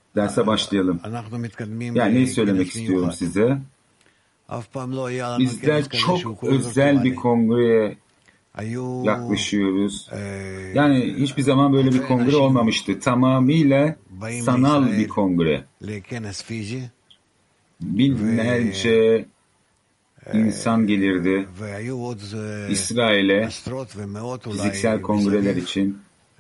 Derse başlayalım. Yani neyi söylemek istiyorum size? Bizler çok özel bir kongreye yaklaşıyoruz. Yani hiçbir zaman böyle bir kongre olmamıştı. Tamamıyla sanal bir kongre. Binlerce insan gelirdi İsrail'e fiziksel kongreler için.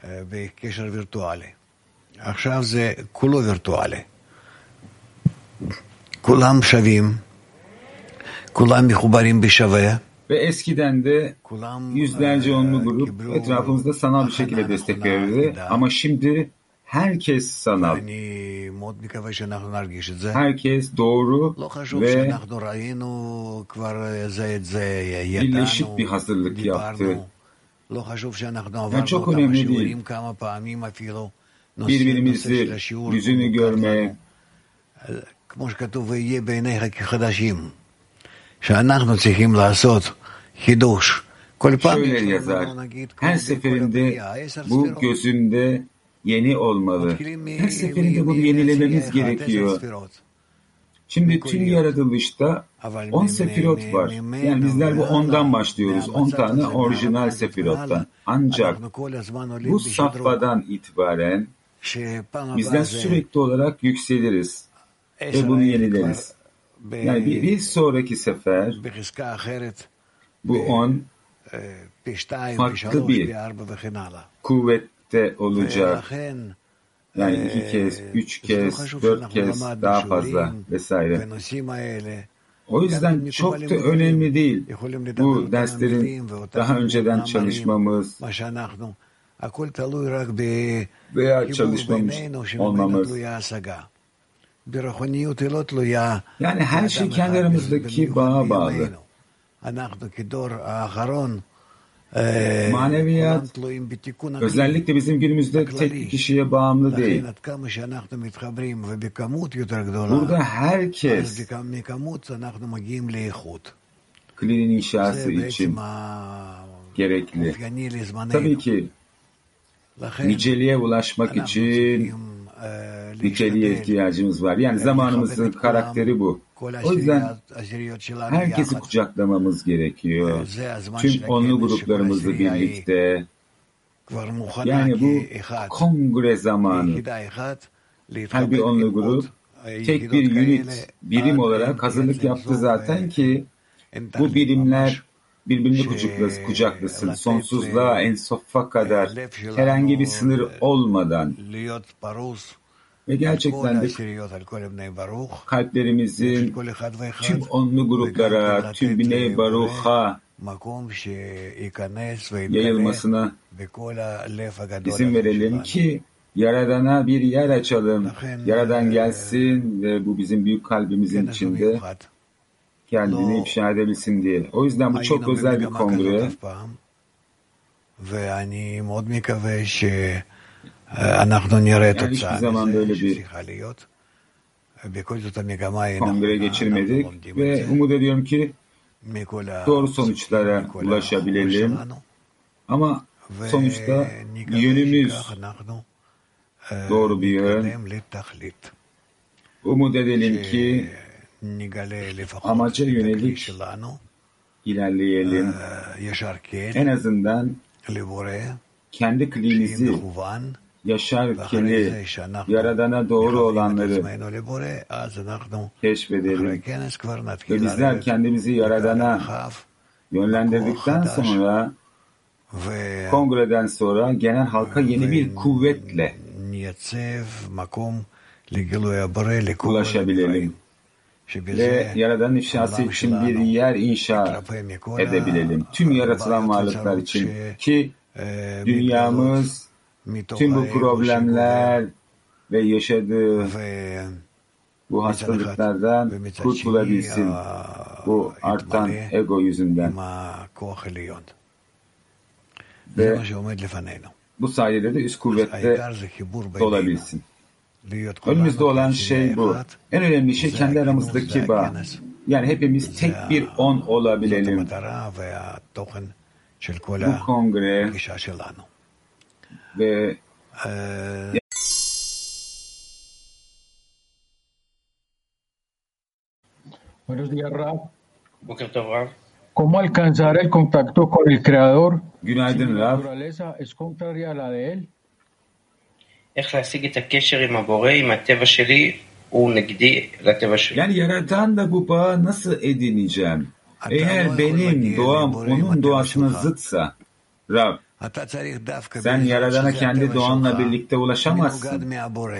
עכשיו זה כולו וירטואלי. כולם שווים, כולם מחוברים בשווה. Ve eskiden de yüzlerce onlu grup etrafımızda sanal bir şekilde destek verirdi. Ama şimdi herkes sanal. Herkes doğru ve birleşik bir hazırlık yaptı. Yani çok önemli değil. Birbirimizi yüzünü görmek, şöyle yazar, her seferinde bu gözümde yeni olmalı. Her seferinde bunu yenilememiz gerekiyor. Şimdi tüm yaratılışta 10 sefirot var. Yani bizler bu 10'dan başlıyoruz. 10 tane orijinal sefirottan. Ancak bu safhadan itibaren bizler sürekli olarak yükseliriz ve bunu yenileriz. Yani bir sonraki sefer bu 10 farklı bir kuvvette olacak. Yani 2 kez, 3 kez, 4 kez daha fazla vesaire. O yüzden çok da önemli değil bu derslerin daha önceden çalışmamız veya çalışmamış olmamız. Yani her şey kendi aramızdaki bağa bağlı. Maneviyat özellikle bizim günümüzde tek bir kişiye bağımlı değil. Burada herkes klinin inşası için gerekli. Tabii ki niceliğe ulaşmak için niteliğe ihtiyacımız var. Yani zamanımızın karakteri bu. O yüzden herkesi kucaklamamız gerekiyor. Tüm onlu gruplarımızla birlikte. Yani bu kongre zamanı. Her bir onlu grup tek bir unit, birim olarak hazırlık yaptı zaten ki bu birimler birbirini kucaklasın. Sonsuzluğa, ensofa kadar herhangi bir sınır olmadan. Ve gerçekten de kalplerimizin tüm onlu gruplara, tüm Bnei Baruch'a yayılmasına izin verelim ki Yaradan'a bir yer açalım. Yaradan gelsin ve bu bizim büyük kalbimizin içinde kendini ifşa edebilsin diye. O yüzden bu çok özel bir kongre. Yani hiçbir zaman böyle bir kongre geçirmedik ve umut ediyorum ki doğru sonuçlara ulaşabilelim. Ama sonuçta yönümüz doğru bir yön. Umut edelim ki amaca yönelik ilerleyelim. En azından kendi klinizi yaşarken Yaradan'a doğru olanları keşfedelim. Ve bizler kendimizi Yaradan'a yönlendirdikten sonra kongreden sonra genel halka yeni bir kuvvetle ulaşabilelim. Ve Yaradan'ın ifşası için bir yer inşa edebilelim. Tüm yaratılan varlıklar için ki dünyamız tüm bu problemler ve yaşadığı bu hastalıklardan kurtulabilsin. Bu artan ego yüzünden. Ve bu sayede de üst kuvvette olabilsin. Önümüzde olan şey bu. En önemli şey kendi aramızdaki bağ. Yani hepimiz tek bir on olabilelim. Bu kongre ve Buenos días, Rab. בוקר טוב רב. ¿Cómo alcanzar el contacto con el Creador si mi Günaydın Raf. naturaleza es contraria a la de él? איך להשיג את הקשר עם הבורא, עם הטבע שלי, הוא נגדי לטבע שלי. Yani Yaradan'la bu bağı nasıl edineceğim? Eğer benim doğam onun doğasına zıtsa, Rab, sen Yaradan'a kendi doğanla birlikte ulaşamazsın.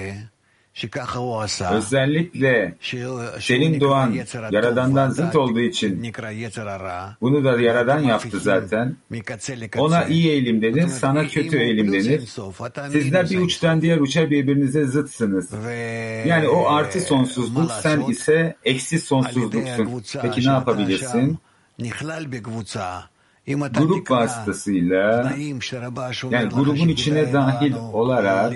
Özellikle senin doğan Yaradan'dan zıt olduğu için bunu da Yaradan yaptı zaten. Ona iyi eğilim denir, sana kötü eğilim denir. Sizler bir uçtan diğer uça birbirinize zıtsınız. Yani o artı sonsuzluk, sen ise eksi sonsuzluksun. Peki ne yapabilirsin? Grup vasıtasıyla, yani grubun içine dahil olarak,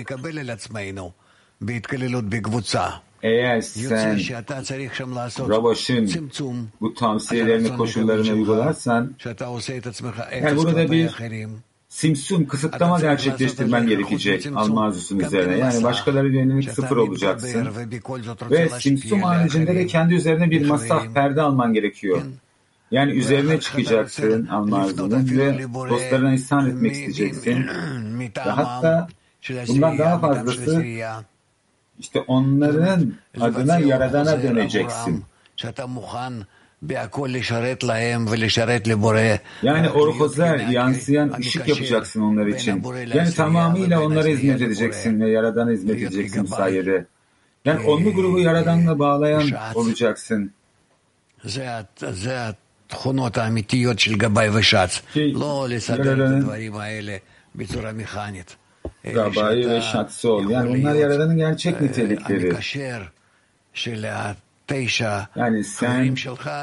eğer sen Ravaş'ın bu tavsiyelerini, koşullarını uygularsan, yani burada bir simsum kısıtlama gerçekleştirmen gerekecek Almazus'un üzerine. Yani başkaları yönelik sıfır olacaksın. Ve simsum haricinde de kendi üzerine bir masah, perde alman gerekiyor. Yani üzerine çıkacaksın Almazus'un ve dostlarına ihsan etmek isteyeceksin. Ve hatta bundan daha fazlası, İşte onların adına Yaradan'a döneceksin. Yani orkozer, yansıyan ışık yapacaksın onlar için. Yani tamamıyla onlara hizmet edeceksin ve Yaradan'a hizmet edeceksin sayede. Yani onlu grubu Yaradan'la bağlayan olacaksın. Ki Yaradan'ın Gabayı ve şatsı ol. Yani bunlar Yaradan'ın gerçek nitelikleri. Yani sen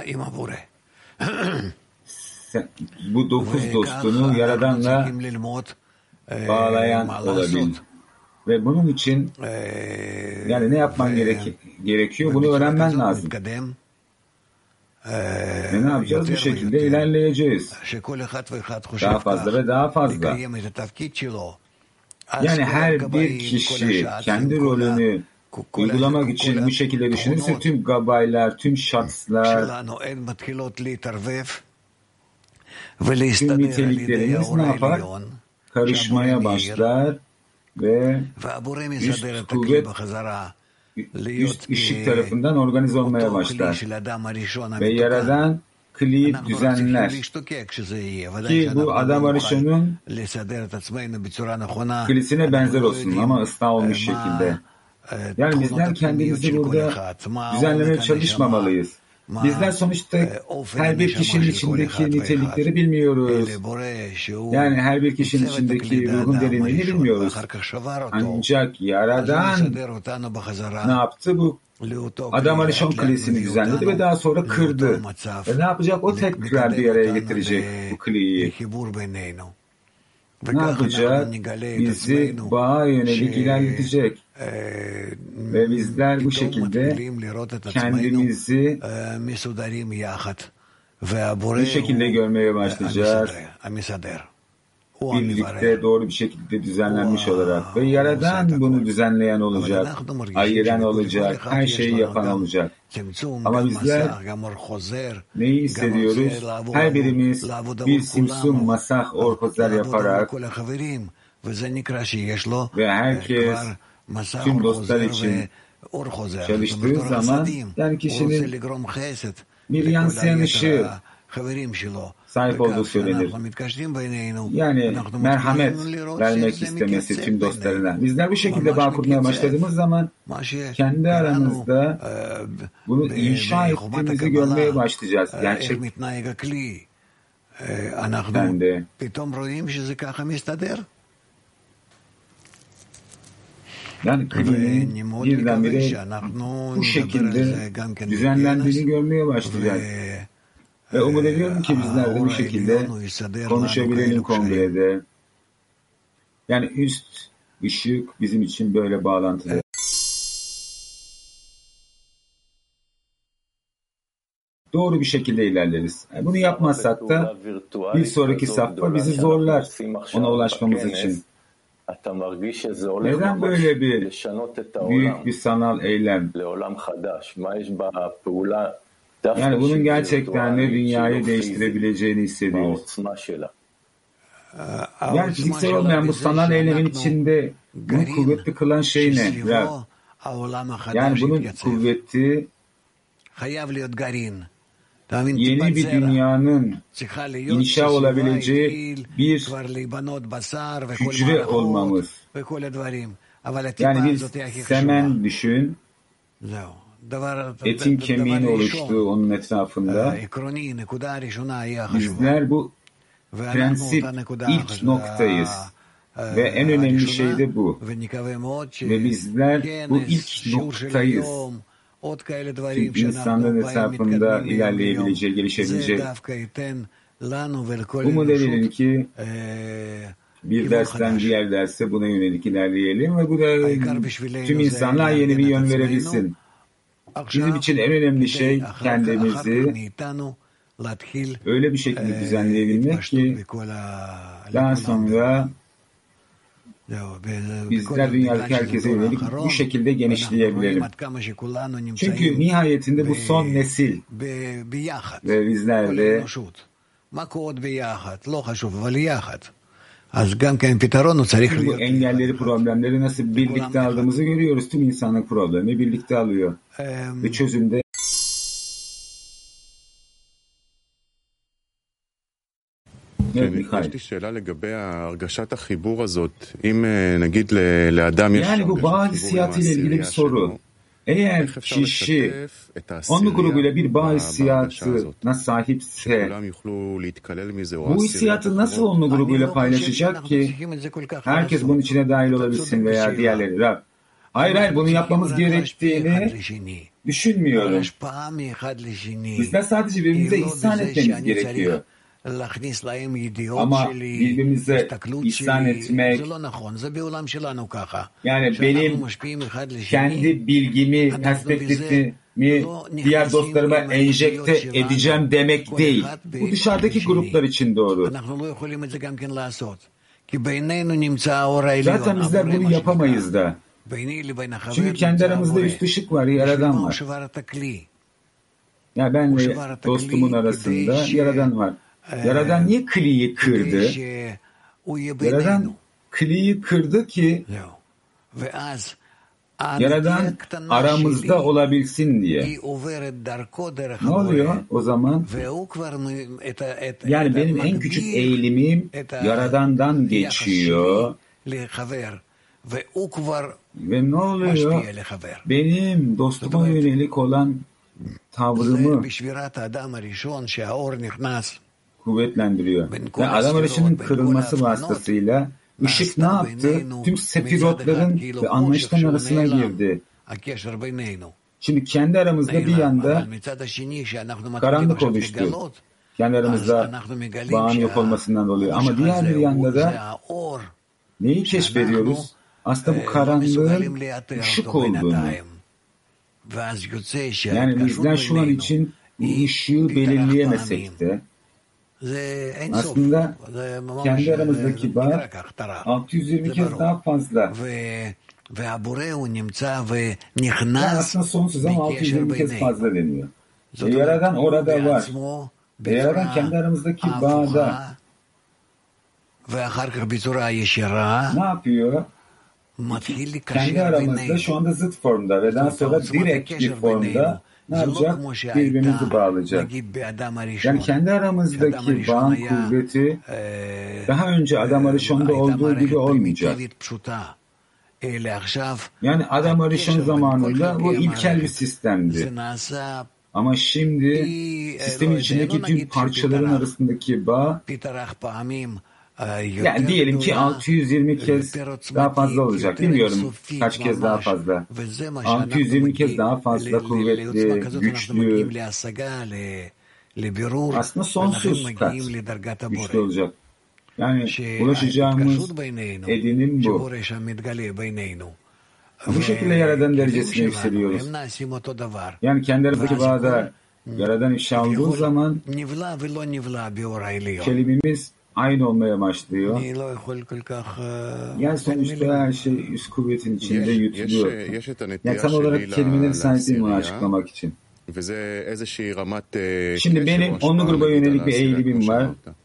bu 9 dostunu Yaradan'la bağlayan olabil. Ve bunun için yani ne yapman gerekiyor? Bunu öğrenmen lazım. Ve ne yapacağız? Bu şekilde ilerleyeceğiz. Daha fazla ve daha fazla. Yani her bir kişi kendi rolünü uygulamak için bu şekilde düşünürse tüm gabaylar, tüm şatslar, tüm niteliklerimiz ne yapar? Karışmaya başlar ve üst kuvvet, üst ışık tarafından organize olmaya başlar. Ve Yaradan kliyi düzenler. Ki bu Adam Arishon'un kilisine benzer olsun ama ıslah olmuş şekilde. Yani bizler kendimizi burada düzenlemeye çalışmamalıyız. Bizler sonuçta her bir kişinin içindeki nitelikleri bilmiyoruz. Yani her bir kişinin içindeki ruhun derinliğini bilmiyoruz. Ancak Yaradan ne yaptı? Bu Adam Arishon kilisini düzenledi ve daha sonra kırdı. Ve ne yapacak? O tekrar bir araya getirecek bu kiliyi. Ne yapacak? Bizi bağa yönelik ilerletecek. Ve bizler bu şekilde kendimizi bu şekilde görmeye başlayacağız. Birlikte doğru bir şekilde düzenlenmiş olarak. Ve Yaradan bunu düzenleyen olacak, ayıran olacak, her şeyi yapan olacak. Ama bizler neyi hissediyoruz? Her birimiz bir simsum, masah, orkozer yaparak ve herkes tüm dostlar için çalıştığı zaman yani kişinin bir yansıyan ışığı sahip olduğu söylenir. Yani merhamet vermek istemesi tüm dostlarına. Bizler bu şekilde bağ kurmaya başladığımız zaman kendi aramızda bunu inşa ettiğimizi görmeye başlayacağız. Gerçekten de. Yani klinin birdenbire bu şekilde düzenlendiğini görmeye başlayacağız. Ve umut ediyorum ki bizler de bu şekilde konuşabilelim kongrede. Yani üst ışık bizim için böyle bağlantılı. Doğru bir şekilde ilerleriz. Yani bunu yapmazsak da bir sonraki safha bizi zorlar ona ulaşmamız için. Neden böyle bir büyük bir sanal eylem? Yani bunun gerçekten de dünyayı değiştirebileceğini hissediyoruz. Yani fiziksel olmayan bu sanal eylemin içinde bunu kuvvetli kılan şey ne? Yani bunun kuvveti yeni bir dünyanın inşa olabileceği bir hücre olmamız. Yani bir semen düşün, etin kemiğin oluştuğu onun etrafında. Bizler bu prensip ilk noktayız. Ve en önemli şey de bu. Ve bizler bu ilk noktayız. Tüm insanların etrafında ilerleyebileceği, gelişebileceği. Umut edelim ki bir dersten diğer derse buna yönelik ilerleyelim ve bu da tüm insanlığa yeni bir yön verebilsin. Bizim için en önemli şey kendimizi öyle bir şekilde düzenleyebilmek ki daha sonra bizler dünyadaki herkese yönelik bu şekilde genişleyebilelim. Çünkü nihayetinde bu son nesil ve bizler de bu engelleri, problemleri nasıl birlikte aldığımızı görüyoruz. Tüm insanlık problemi birlikte alıyor. Ve çözümde yani bu bağ hissiyatı ile ilgili bir soru. Eğer kişi onun grubuyla bir bağ hissiyatına sahipse bu hissiyatı nasıl onun grubuyla paylaşacak ki herkes bunun içine dahil olabilsin veya diğerleri? Rab, hayır bunu yapmamız gerektiğini düşünmüyorum. Bizler sadece birbirimize ihsan etmemiz gerekiyor. Ama birbirimize ihsan etmek, yani benim kendi bilgimi, perspektifimi diğer dostlarıma enjekte edeceğim demek değil. Bu dışarıdaki gruplar için doğru. Zaten bizler bunu yapamayız da. Çünkü kendi aramızda üst ışık var, Yaradan var. Yani ben ve dostumun arasında Yaradan var. Yaradan niye kliyi kırdı? Yaradan kliyi kırdı ki Yaradan aramızda olabilsin diye. Ne oluyor o zaman? Yani benim en küçük eğilimim Yaradan'dan geçiyor. Ve ne oluyor? Benim dostuma yönelik olan tavrımı kuvvetlendiriyor. Ve Adam arayışının kırılması vasıtasıyla ışık ne yaptı? Tüm sefirotların ve anlayışların arasına girdi. Şimdi kendi aramızda bir yanda karanlık oluştu. Kendi aramızda bağın yok olmasından dolayı. Ama diğer bir yanda da neyi keşfediyoruz? Aslında bu karanlığın ışık olduğunu. Yani bizler şu an için bu ışığı belirleyemesek de aslında kendi aramızdaki bağ 620 kez daha fazla. Yani aslında sonsuz ama 620 kez fazla deniyor. Yaradan orada var. Yaradan kendi aramızdaki bağda ne yapıyor? Kendi aramızda şu anda zıt formda ve daha sonra direkt bir formda ne yapacak? Birbirimizi bağlayacak. Yani kendi aramızdaki bağın kuvveti daha önce Adam Arishon'da olduğu gibi olmayacak. Yani Adam Arishon zamanında bu ilkel bir sistemdi. Ama şimdi sistemin içindeki tüm parçaların arasındaki bağ, yani diyelim ki 620 kez daha fazla olacak. Bilmiyorum kaç kez daha fazla. 620 kez daha fazla kuvvetli, güçlü. Aslında sonsuz kat güçlü olacak. Yani ulaşacağımız edinim bu. Bu şekilde Yaradan derecesine yükseliyoruz. Yani kendi aramızdaki bağda Yaradan ifşa olduğu zaman kelimemiz aynı olmaya başlıyor. Yani sonuçta her şey üst kuvvetin içinde yutuluyor. Yani tam olarak kelimeleri sahip değilim onu açıklamak için. Şimdi benim onlu gruba yönelik bir eğilimim var.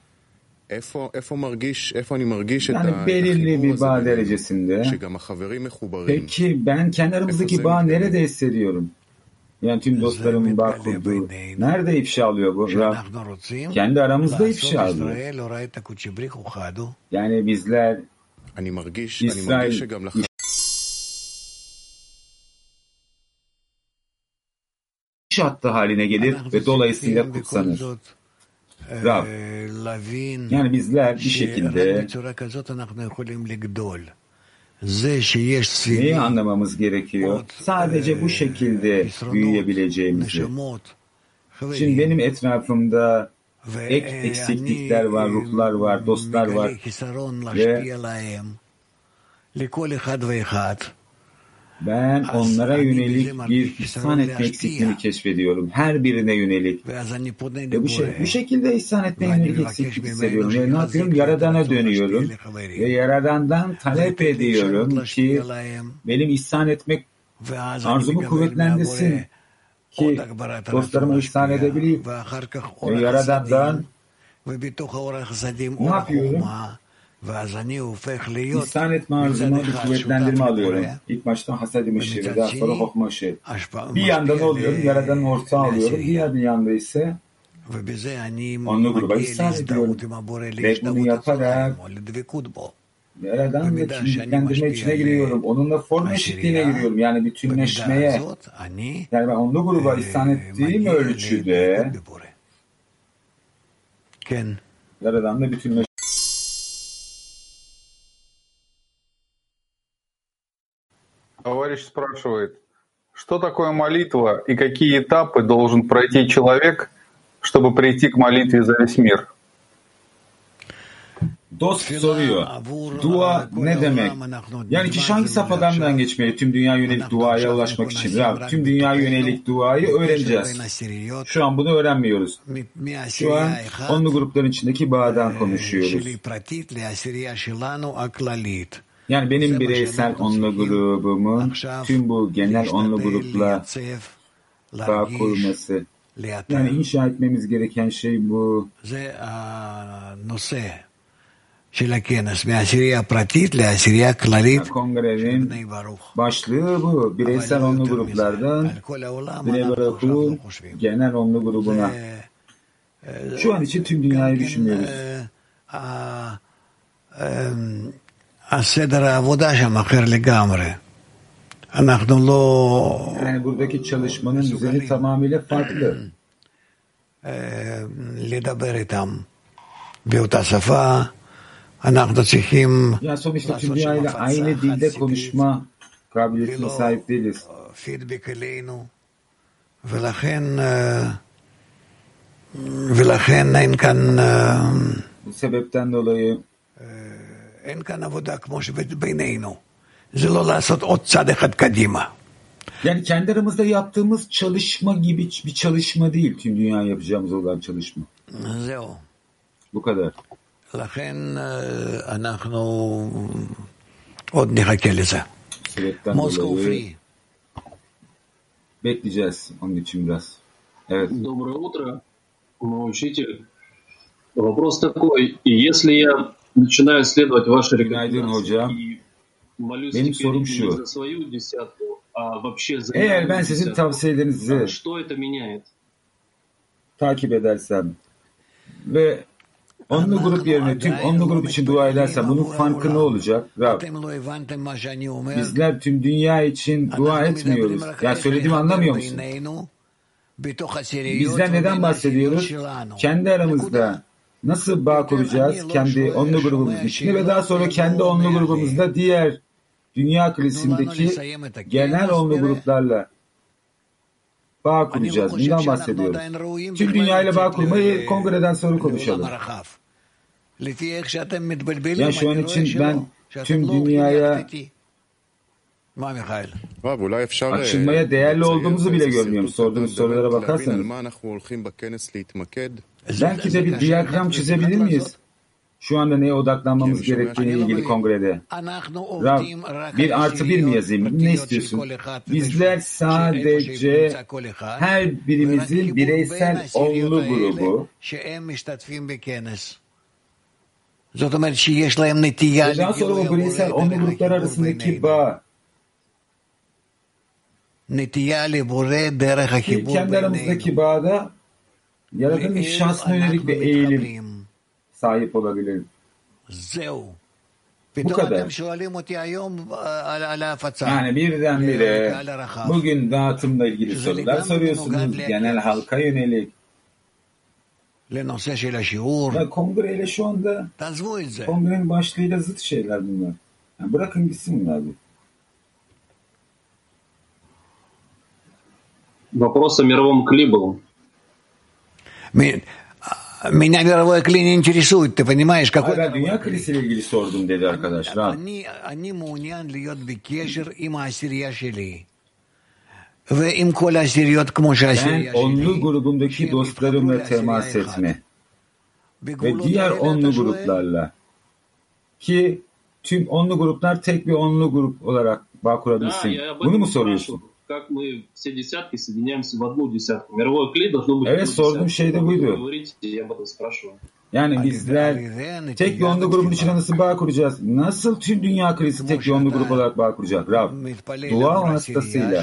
Yani belirli bir bağ derecesinde. Peki ben kendi aramızdaki bağ nerede hissediyorum? Yani tüm dostlarımın bağ kurduğu. Nerede ifşa alıyor bu? Kendi aramızda ifşa alıyor. Yani bizler İsrail iş hattı haline gelir ve dolayısıyla kutsanır. Rab. Yani bizler bir şekilde neyi anlamamız gerekiyor? Sadece bu şekilde büyüyebileceğimizi. Şimdi benim etrafımda ek eksiklikler var, ruhlar var, dostlar var ve ben onlara yönelik bir ihsan etme eksikliğini keşfediyorum. Her birine yönelik. Ve bu şekilde ihsan etme yönelik eksiklik hissediyorum. Ve ne yapıyorum? Yaradana dönüyorum. Ve Yaradan'dan talep ediyorum ki benim ihsan etmek arzumu kuvvetlendirsin. Ki dostlarıma ihsan edebileyim. Ve Yaradan'dan ne yapıyorum? İhsan etme arzumu bir kuvvetlendirme alıyorum. İlk başta hased-i mışırı, daha sonra hokma ışığı. Bir yanda ne oluyorum? Yaradan'ın ortağı alıyorum. Diğer bir yanda ise onlu gruba ihsan ediyorum. Ve bunu yaparak Yaradan'la kimliklendirme içine giriyorum. Onunla form eşitliğine giriyorum. Yani bütünleşmeye. Yani ben onlu gruba ihsan ettiğim ölçüde Yaradan'la bütünleşmeye. Товарищ спрашивает, что такое молитва и какие этапы должен пройти человек, чтобы прийти к молитве за весь мир? Dost soruyor. Dua ne demek? Yani kişi hangi safhadan geçmeli tüm dünya yönelik duaya ulaşmak için? Rab, tüm dünya yönelik duayı öğreneceğiz. Şu an bunu öğrenmiyoruz. Şu an onlu grupların içindeki bağdan konuşuyoruz. Yani benim bireysel onlu grubumun tüm bu genel onlu grupla bağ kurması. Yani inşa etmemiz gereken şey bu. Kongrenin başlığı bu. Bireysel onlu gruplardan Bnei Baruch'un genel onlu grubuna. Şu an için tüm dünyayı düşünüyoruz. Yani buradaki çalışmanın düzeni tamamıyla farklı. Yani sonuçta tüm dünyayla aynı dilde konuşma kabiliyetine sahip değiliz. Bu sebepten dolayı yani kendi aramızda yaptığımız çalışma gibi bir çalışma değil tüm dünya yapacağımız olan çalışma. Bu kadar. Sebepten dolayı bekleyeceğiz onun için biraz. Evet. Доброе утро, мой учитель. Вопрос такой, если я начинаю следовать вашей рекомендации и молюсь теперь не за свою десятку, а вообще за eğer ben sizin tavsiyelerinizi что это меняет? Takip edersem ve onlu grup yerine tüm onlu grup için dua edersem bunun farkı ne olacak? Rab, bizler tüm dünya için dua etmiyoruz. Yani söylediğimi anlamıyor musun? Bizler neden bahsediyoruz? Kendi aramızda nasıl bağ kuracağız? Kendi onlu grubumuzun içinde ve daha sonra kendi onlu grubumuzda diğer dünya klasindeki genel onlu gruplarla bağ kuracağız. Bundan bahsediyoruz. Tüm dünyayla bağ kurmayı kongreden sonra konuşalım. Yani şu an için ben tüm dünyaya açılmaya değerli olduğumuzu bile görmüyorum. Sorduğunuz sorulara bakarsanız. Belki de bir diyagram çizebilir miyiz? Şu anda neye odaklanmamız gerektiğine ilgili kongrede. Rav, 1+1 mi yazayım? Ne istiyorsun? Bizler sadece her birimizin bireysel onlu grubu. Daha sonra o bireysel onlu gruplar arasındaki bağ. Kendi aramızdaki bağda Yaradan'ın şahsına yönelik bir eğilim sahip olabilir. Bu kadar. Yani birdenbire bugün dağıtımla ilgili sorular soruyorsunuz. Genel halka yönelik. Ya kongreyle şu anda kongrenin başlığıyla zıt şeyler bunlar. Yani bırakın gitsin bunlar. Вопрос о мировом кли был. Меня мировой кли не интересует, ты понимаешь, какой... Ben dünya klisiyle ilgili sordum dedi arkadaşlar. אני מעוניין להיות בקשר עם העשירייה שלי. ועם כל העשיריות כמו שהעשירייה Ben שלי. onlu grubumdaki dostlarımla temas etme. Ve diğer onlu gruplarla. Ki tüm onlu gruplar tek bir onlu grup olarak bağ kurabilsin. Bunu mu soruyorsun? Как мы все десятки соединяемся в одну десятку. Мировое кли должно быть. Evet, sorduğum şey de buydu. Yani bizler tek bir onlu grubun içine nasıl bağ kuracağız? Nasıl tüm dünya klisi tek bir onlu grup olarak bağ kuracak? Rab, dua vasıtasıyla.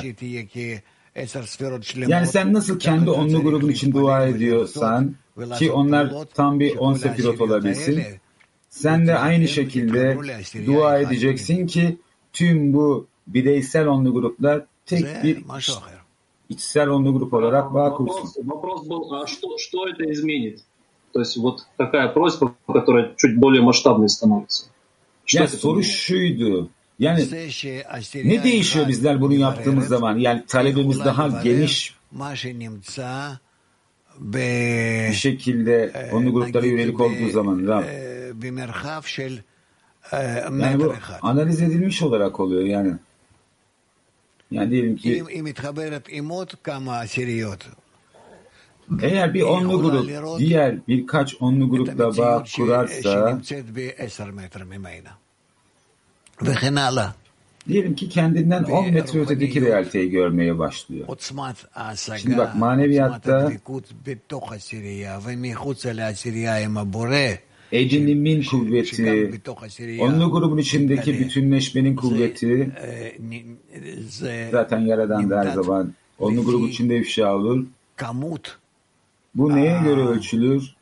Yani sen nasıl kendi onlu grubun için dua ediyorsan ki onlar tam bir 10 sefirot olabilsin. Sen de aynı şekilde dua edeceksin ki tüm bu bireysel onlu gruplar tek bir içsel onlu grup olarak bağ kursun. Вопрос был, а что это изменит? То есть вот такая просьба, которая чуть более масштабной становится. Yani soru şuydu. Yani ne değişiyor bizler bunu yaptığımız zaman? Yani talebimiz daha geniş bir şekilde onlu gruplara yönelik olduğu zaman. Yani bu analiz edilmiş olarak oluyor yani. Yani diyelim ki eğer bir onlu grup diğer birkaç onlu grupla bağ kurarsa diyelim ki kendinden 10 metre ötedeki realiteyi görmeye başlıyor. Şimdi bak maneviyatta edinimin kuvveti, onlu grubun içindeki bütünleşmenin kuvveti zaten Yaradan da her zaman onlu grubun içinde ifşa olur. Bu neye göre ölçülür?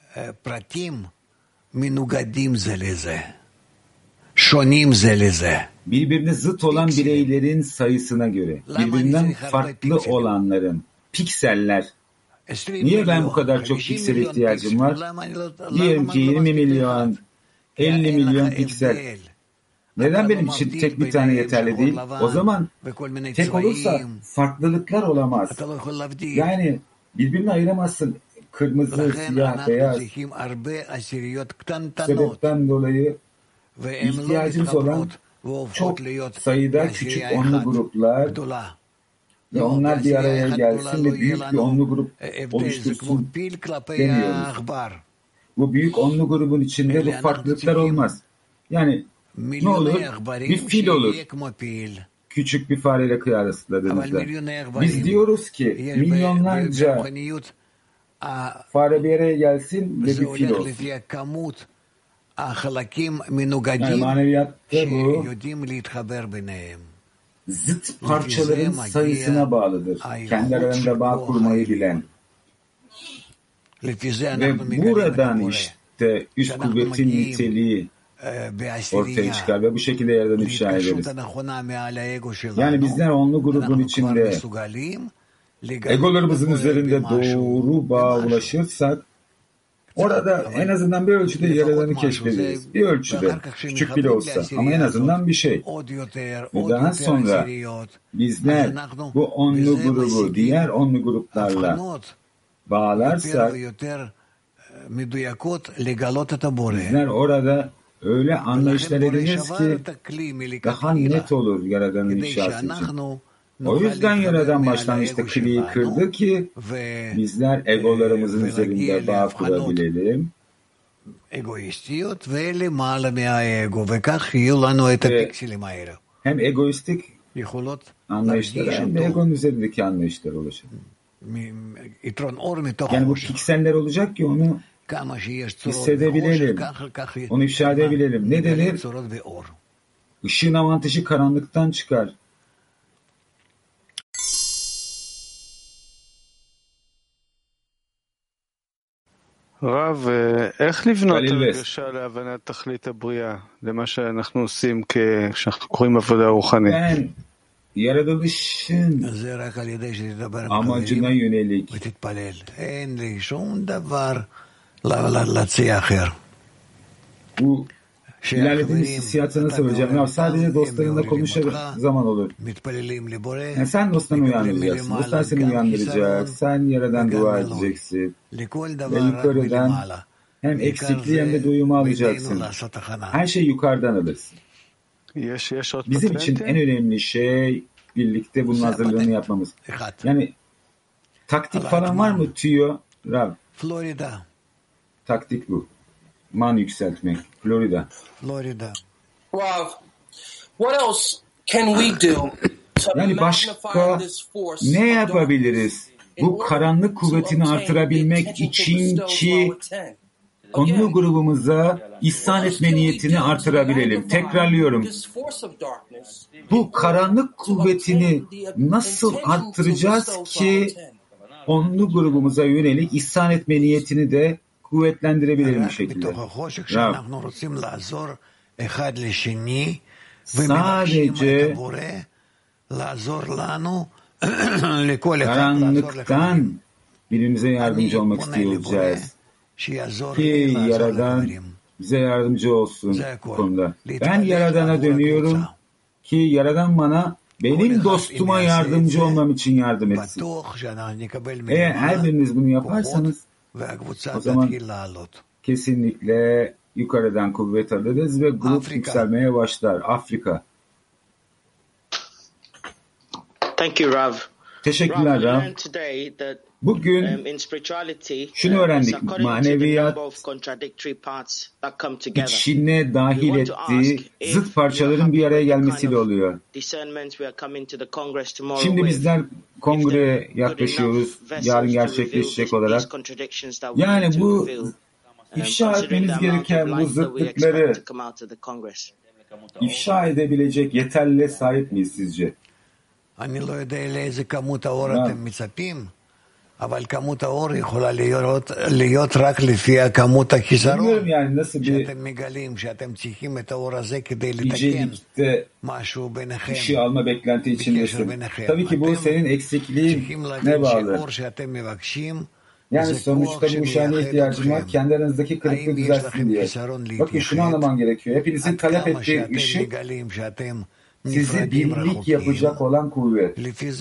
Birbirine zıt olan bireylerin sayısına göre, birbirinden farklı olanların, pikseller. Niye ben bu kadar çok piksel ihtiyacım var? Diyelim ki 20 milyon, 50 milyon piksel. Neden benim için tek bir tane yeterli değil? O zaman tek olursa farklılıklar olamaz. Yani birbirini ayıramazsın. Kırmızı, siyah, beyaz. Sebepten dolayı ihtiyacımız olan çok sayıda küçük onlu gruplar ve onlar bir araya gelsin ve büyük bir onlu grup oluştursun demiyoruz. Bu büyük onlu grubun içinde bu farklılıklar olmaz. Yani ne olur? Bir fil olur. Küçük bir fareyle kıyasladığımızda. Biz diyoruz ki milyonlarca fare bir araya gelsin ve bir fil olsun. Yani maneviyatta bu zıt parçaların sayısına bağlıdır. Kendi aralarında bağ kurmayı bilen. Ve buradan işte üst kuvvetin niteliği ortaya çıkar ve bu şekilde Yaradan'ı ifşa ederiz. Yani bizler onlu grubun içinde egolarımızın üzerinde doğru bağa ulaşırsak orada en azından bir ölçüde Yaradan'ı keşfederiz. Bir ölçüde, küçük bile olsa ama en azından bir şey. Ve daha sonra bizler bu onlu grubu diğer onlu gruplarla bağlarsak bizler orada öyle anlayışlar ediniriz ki daha net olur Yaradan'ın ifşası için. O yüzden Yaradan başlangıçta kliyi kırdı ki bizler egolarımızın üzerinde bağ kurabilelim Hem egoistik anlayışlara hem de egonun üzerindeki anlayışlara ulaşır. Yani bu pikseller olacak ki onu hissedebilelim, onu ifşa edebilelim. Ne denir? Işığın avantajı karanlıktan çıkar. רב, איך לבנות הרגשה להבנת תכלית הבריאה, למה שאנחנו עושים כשאנחנו קוראים עבודה רוחנית? Yaratılışın amacına yönelik bu ilerlediğimiz hissiyatı nasıl öleceğim? Ya sadece dostlarınla konuşarak zaman olur. Yani sen dostlarını uyandıracaksın. Dostlar seni uyandıracak. Sen Yaradan dua edeceksin. Ve yukarıdan hem eksikliği hem de doyumu alacaksın. Her şey yukarıdan alırsın. Bizim için en önemli şey birlikte bunun hazırlığını yapmamız. Yani taktik falan var mı tüyo? Rav. Florida. Taktik bu. Man yükseltmek. Florida. Rav, what else can we do yani başka ne yapabiliriz? Bu karanlık kuvvetini artırabilmek için ki onlu grubumuza ihsan etme niyetini artırabilelim. Tekrarlıyorum. Bu karanlık kuvvetini nasıl arttıracağız ki onlu grubumuza yönelik ihsan etme niyetini de kuvvetlendirebilelim bir şekilde. Sadece karanlıktan birbirimize yardımcı olmak istiyoruz. Ki Yaradan bize yardımcı olsun bu konuda. Ben Yaradan'a dönüyorum ki Yaradan bana benim dostuma yardımcı olmam için yardım etsin. Eğer her biriniz bunu yaparsanız o zaman kesinlikle yukarıdan kuvvet alırız ve grup yükselmeye başlar. Afrika. Thank you, Rav. Teşekkürler Rav. Bugün şunu öğrendik. Maneviyat içine dahil ettiği zıt parçaların bir araya gelmesiyle oluyor. Şimdi bizler kongreye yaklaşıyoruz. Yarın gerçekleşecek olarak. Yani bu ifşa etmeniz gereken bu zıtlıkları ifşa edebilecek yeterliliğe sahip miyiz sizce? Bilmiyorum yani nasıl bir nicelikte ışığı alma beklenti içindesin. Tabii ki bu senin eksikliğin ne bağlı? Yani sonuçta bu ışığa ihtiyacım var. Kendi aranızdaki kırıklığı düzelsin diye. Bakın şunu anlaman gerekiyor. Hepinizin talep ettiği ışık sizi birlik yapacak olan kuvvet.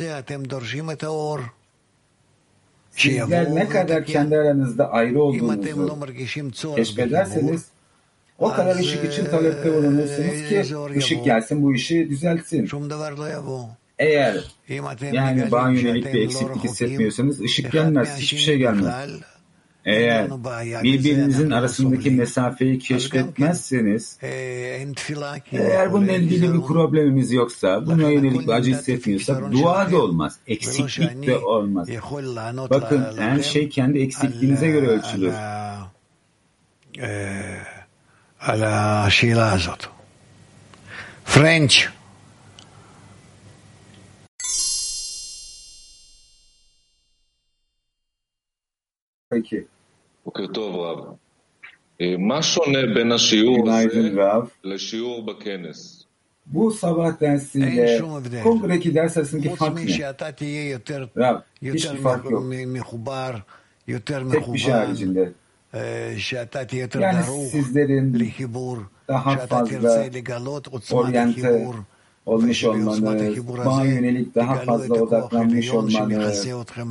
Sizler ne kadar kendi aranızda ayrı olduğunuzu keşfederseniz o kadar ışık için talepte bulunursunuz ki ışık gelsin bu işi düzeltsin. Eğer yani bana yönelik bir eksiklik hissetmiyorsanız ışık gelmez, hiçbir şey gelmez. Eğer birbirinizin arasındaki mesafeyi keşfetmezseniz, eğer bununla ilgili bir problemimiz yoksa, buna yönelik bir acı hissetmiyorsak, dua da olmaz, eksiklik de olmaz. Bakın her şey kendi eksikliğinize göre ölçülür. French. Peki. בוקר טוב רב. מה שונה בין השיעור הזה לשיעור בכנס? Bu sabah dersiyle kongredeki ders arasındaki fark ne? Rab, hiçbir fark yok. Tek bir şey haricinde. Yani sizlerin daha fazla oryante olmuş olmanız, bana yönelik daha fazla odaklanmış olmanız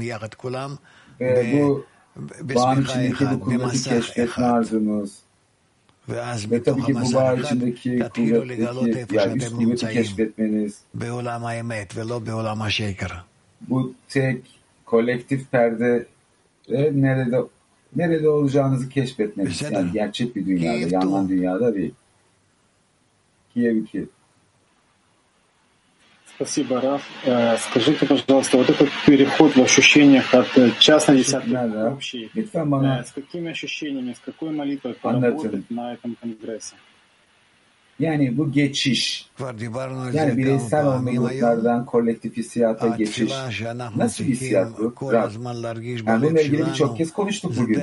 ve bu bağın içindeki bu kuvveti keşfetme arzunuz ve tabii ki bu bağ içindeki kuvvetteki yani üst kuvveti keşfetmeniz, bu tek kolektif perde nerede nerede olacağınızı keşfetmeniz. Yani gerçek bir dünyada, yalan dünyada değil. Kiev 2. Спасибо, Раф. Скажите, пожалуйста, вот этот переход в ощущениях от частной десятки к общей, с какими ощущениями, с какой молитвой поработать на этом конгрессе? Yani bu geçiş, yani bireysel olumluluklardan kolektif hissiyata geçiş. Nasıl bir hissiyat bu? Yani bununla ilgili birçok kez konuştuk bugün.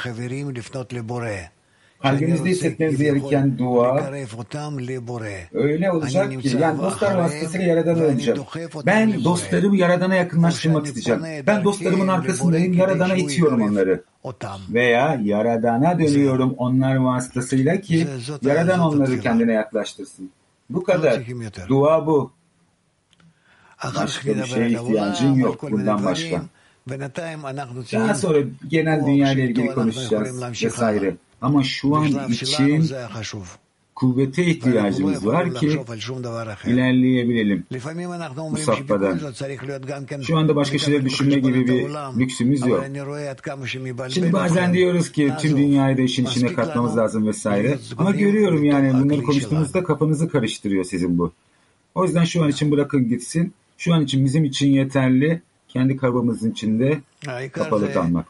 Kalbimizde hissetmemiz gereken dua öyle olacak ki, yani dostlar vasıtasıyla Yaradan'ı öneceğim. Ben dostlarımı Yaradan'a yakınlaştırmak isteyeceğim. Ben dostlarımın arkasındayım, Yaradan'a itiyorum onları. Veya Yaradan'a dönüyorum onlar vasıtasıyla ki Yaradan onları kendine yaklaştırsın. Bu kadar. Dua bu. Başka bir şeye ihtiyacın yok bundan başka. Daha sonra genel dünya ile ilgili konuşacağız vesaire. Ama şu an için kuvvete ihtiyacımız var ki ilerleyebilelim bu safhadan. Şu anda başka şeyler düşünme gibi bir lüksümüz yok. Şimdi bazen diyoruz ki tüm dünyayı da işin içine katmamız lazım vesaire. Ama görüyorum yani bunları konuştuğumuzda kafanızı karıştırıyor sizin bu. O yüzden şu an için bırakın gitsin. Şu an için bizim için yeterli kendi kabımızın içinde kapalı kalmak.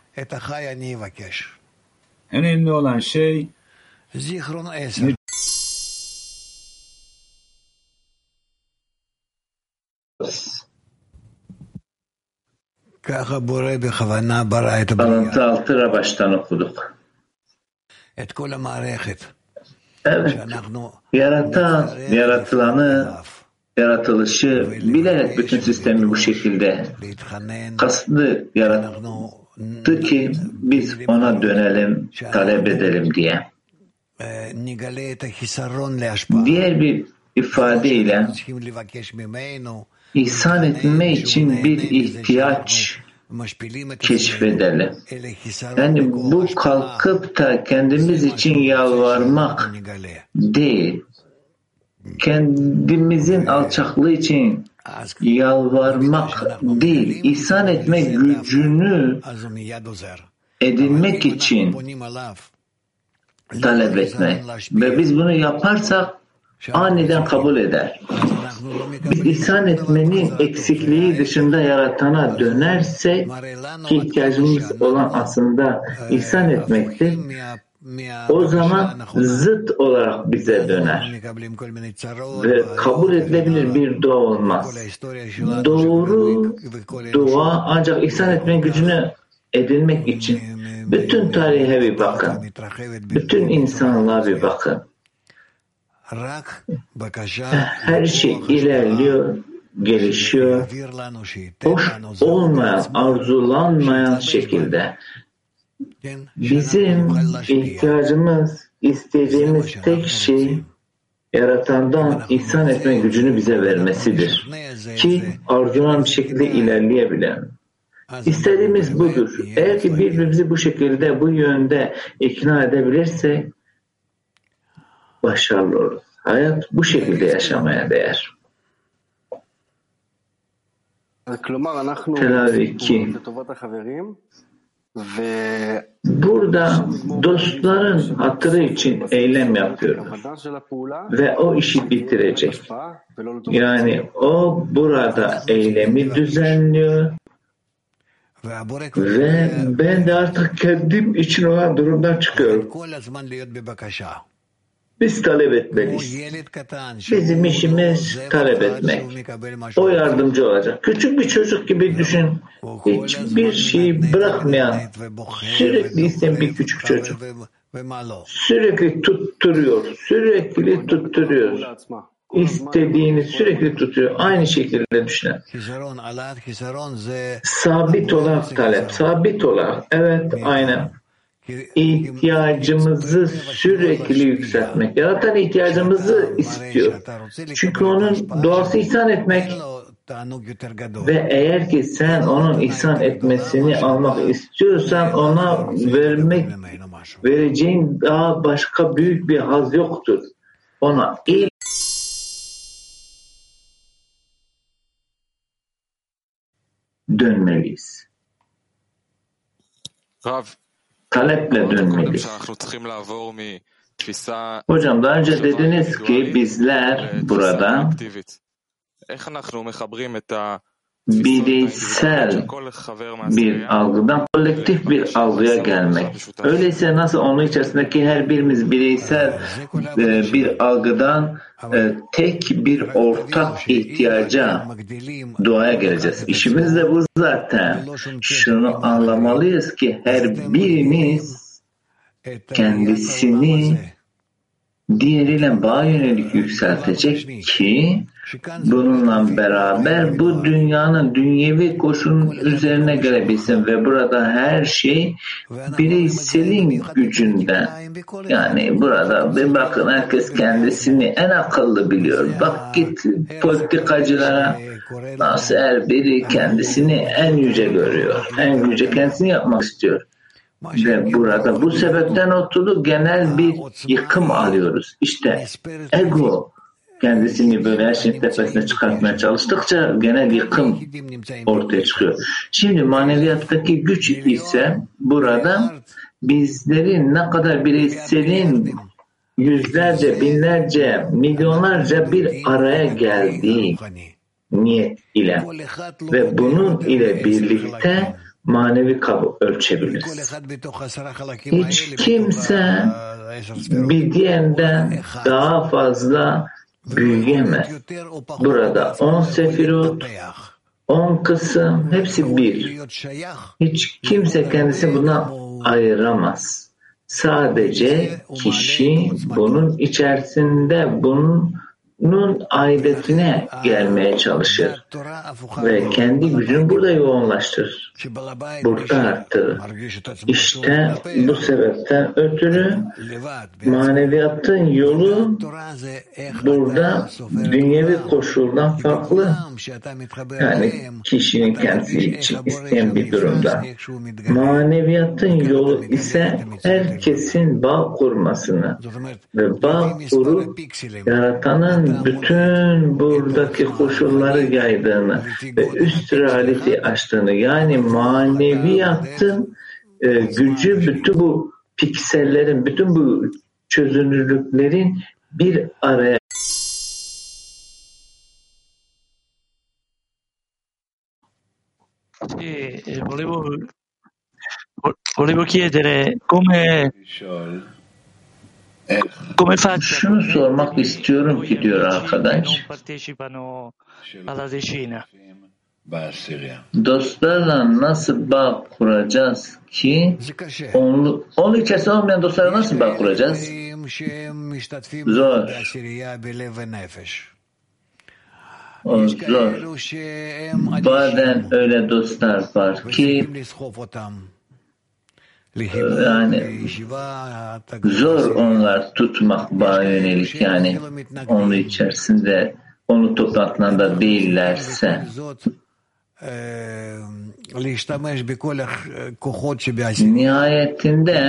Önemli olan şey Alıntı 6 baştan okuduk. Evet, yaratan, yaratılanı, yaratılışı bilerek bütün sistemi bu şekilde kastı yarattı ki biz ona dönelim, talep edelim diye. Diğer bir ifadeyle ihsan etme için bir ihtiyaç keşfedelim. Yani bu kalkıp da kendimiz için yalvarmak değil, kendimizin alçaklığı için yalvarmak değil, ihsan etme gücünü edinmek için talep etmek. Ve biz bunu yaparsak aniden kabul eder. Biz ihsan etmenin eksikliği dışında yaratana dönersek ki ihtiyacımız olan aslında ihsan etmektir. O zaman zıt olarak bize döner. Ve kabul edilebilir bir dua olmaz. Doğru dua ancak ihsan etme gücünü edinmek için bütün tarihe bir bakın. Bütün insanlığa bir bakın. Her şey ilerliyor, gelişiyor. Hoş olmayan, arzulanmayan şekilde. Bizim ihtiyacımız, isteyeceğimiz tek şey Yaratan'dan ihsan etme gücünü bize vermesidir. Ki arzulanan bir şekilde ilerleyebilelim. İstediğimiz budur. Eğer ki birbirimizi bu şekilde, bu yönde ikna edebilirsek başarılı oluruz. Hayat bu şekilde yaşamaya değer. Tedavi 2. Burada dostların hatırı için eylem yapıyoruz. Ve o işi bitirecek. Yani o burada eylemi düzenliyor. Ve ben de artık kendim için olan durumdan çıkıyorum. Biz talep etmeliyiz. Bizim işimiz talep etmek. O yardımcı olacak. Küçük bir çocuk gibi düşün. Hiçbir şeyi bırakmayan, sürekli isteyen bir küçük çocuk. Sürekli tutturuyor. İstediğini sürekli tutuyor. Aynı şekilde düşünün. Sabit olarak talep. Sabit olarak. Evet, aynen. İhtiyacımızı sürekli yükseltmek. Yaratan ihtiyacımızı istiyor. Çünkü onun doğası ihsan etmek. Ve eğer ki sen onun ihsan etmesini almak istiyorsan ona vereceğin daha başka büyük bir haz yoktur. Ona dönmeliyiz. taleple dönmeliyiz. Hocam daha önce dediniz ki bizler burada bireysel bir algıdan kolektif bir algıya gelmek. Öyleyse nasıl onun içerisindeki her birimiz bireysel bir algıdan tek bir ortak ihtiyaca, duaya geleceğiz. İşimiz de bu zaten. Şunu anlamalıyız ki her birimiz kendisini diğeriyle bağ yönelik yükseltecek ki bununla beraber bu dünyanın dünyevi koşulun üzerine gelebilsin ve burada her şey bireyselin gücünden. Yani burada bir bakın herkes kendisini en akıllı biliyor. Bak git politikacılara, nasıl her biri kendisini en yüce görüyor. En yüce kendisini yapmak istiyor. Ve burada bu sebepten ötürü genel bir yıkım alıyoruz. İşte ego kendisini böyle her şeyin tepesine çıkartmaya çalıştıkça genel yıkım ortaya çıkıyor. Şimdi maneviyattaki güç ise burada bizlerin ne kadar bireyselin yüzlerce, binlerce, milyonlarca bir araya geldiği niyet ile ve bunun ile birlikte manevi kabı ölçebiliriz. Hiç kimse bir diğerinden daha fazla büyüyemez. Burada 10 sefirot, 10 kısım, hepsi bir. Hiç kimse kendisi buna ayıramaz. Sadece kişi bunun içerisinde bunun aidiyetine gelmeye çalışır ve kendi gücünü burada yoğunlaştırır, burada arttırır. İşte bu sebepten ötürü maneviyatın yolu burada dünyevi koşuldan farklı. Yani kişinin kendisi için isteyen bir durumda. Maneviyatın yolu ise herkesin bağ kurmasını ve bağ kurup yaratanın bütün buradaki koşulları yaydığını ve üst realiteyi açtığını, yani maneviyatın gücü bütün bu piksellerin, bütün bu çözünürlüklerin bir araya volevo chiedere şunu sormak istiyorum ki diyor arkadaş, dostlarla nasıl bağ kuracağız ki onun içerisinde olmayan dostlarla nasıl bağ kuracağız? Zor. O zor. Bazen öyle dostlar var ki yani zor onlar tutmak bağ yönelik, yani onun içerisinde onu toplantılarında değillerse nihayetinde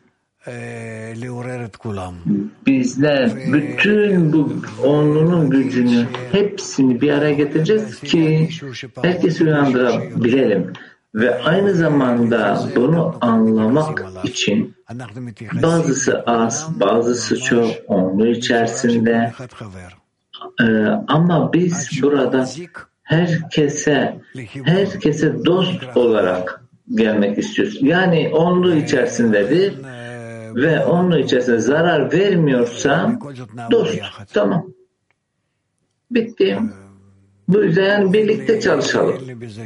bizler bütün bu onlunun gücünü hepsini bir araya getireceğiz ki herkesi uyandırabilelim. Ve aynı zamanda bunu anlamak için bazısı az, bazısı çok, onlu içerisinde. Ama biz burada herkese dost olarak gelmek istiyoruz. Yani onlu içerisindedir ve onlu içerisinde zarar vermiyorsa dost. Tamam. Bitti. Bu yüzden birlikte çalışalım.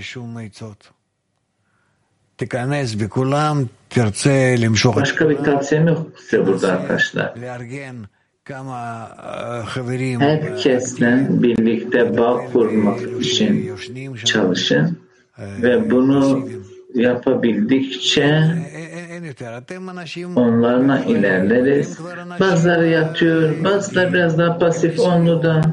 Başka bir tavsiyem yok size burada arkadaşlar. Herkesle birlikte bağ kurmak için çalışın ve bunu yapabildikçe onlarla ilerleriz. Bazıları yatıyor, bazıları biraz daha pasif, onu da.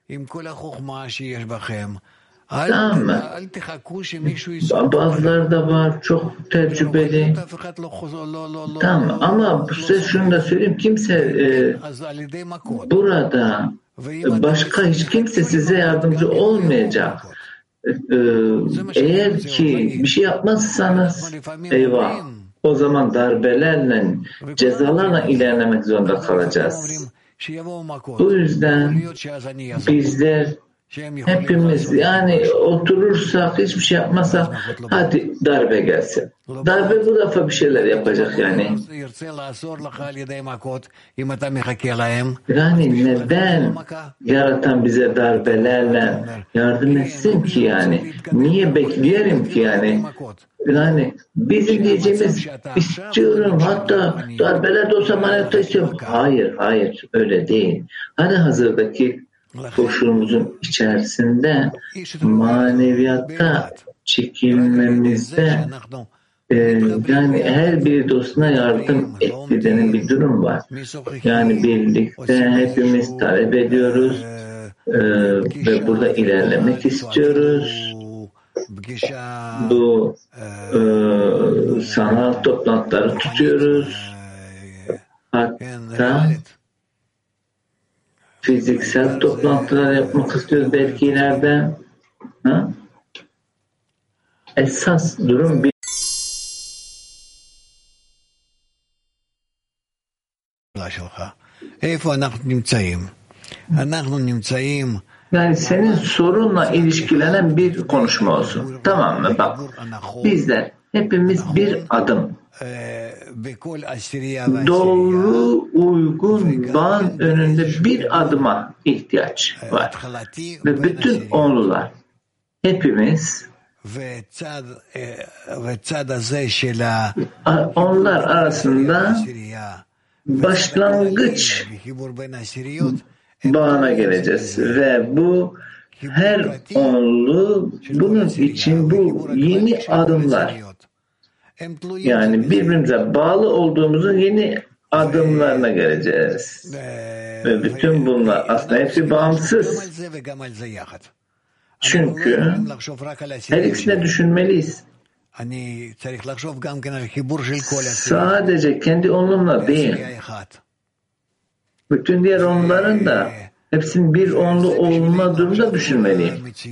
Tamam mı? Bazıları da var çok tecrübeli. Tamam, ama size şunu da söyleyeyim, kimse burada başka hiç kimse size yardımcı olmayacak. Eğer ki bir şey yapmazsanız eyvah, o zaman darbelerle, cezalarla ilerlemek zorunda kalacağız. Bu yüzden bizler hepimiz yani oturursak, hiçbir şey yapmasak, hadi darbe gelsin. Darbe bu defa bir şeyler yapacak yani. Yani neden yaratan bize darbelerle yardım etsin ki yani? Niye bekleyelim ki yani? Yani bizim diyeceğimiz istiyorum, hatta darbeler de olsa manevra istiyorum. Hayır öyle değil. Hani hazırdaki koşulumuzun içerisinde maneviyatta çekilmemizde yani her bir dostuna yardım etti denen bir durum var. Yani birlikte hepimiz talep ediyoruz ve burada ilerlemek istiyoruz. Bu sanal toplantıları tutuyoruz. Hatta fiziksel toplantılar yapmak istiyoruz belki ileride. Esas durum bir yani senin sorunla ilişkilenen bir konuşma olsun. Tamam mı? Bak, bizler hepimiz bir adım. Doğru, uygun bağın önünde bir adıma ihtiyaç var. Ve bütün onlular, hepimiz onlar arasında başlangıç bağına geleceğiz. Ve bu her onlu, bunun için bu yeni adımlar, yani birbirimize bağlı olduğumuzun yeni adımlarına geleceğiz. Ve bütün bunlar aslında hepsi bağımsız. Çünkü her ikisini düşünmeliyiz. Sadece kendi onlumla değil, bütün diğer onların da hepsinin bir onlu olma durumunda düşünmeliyim.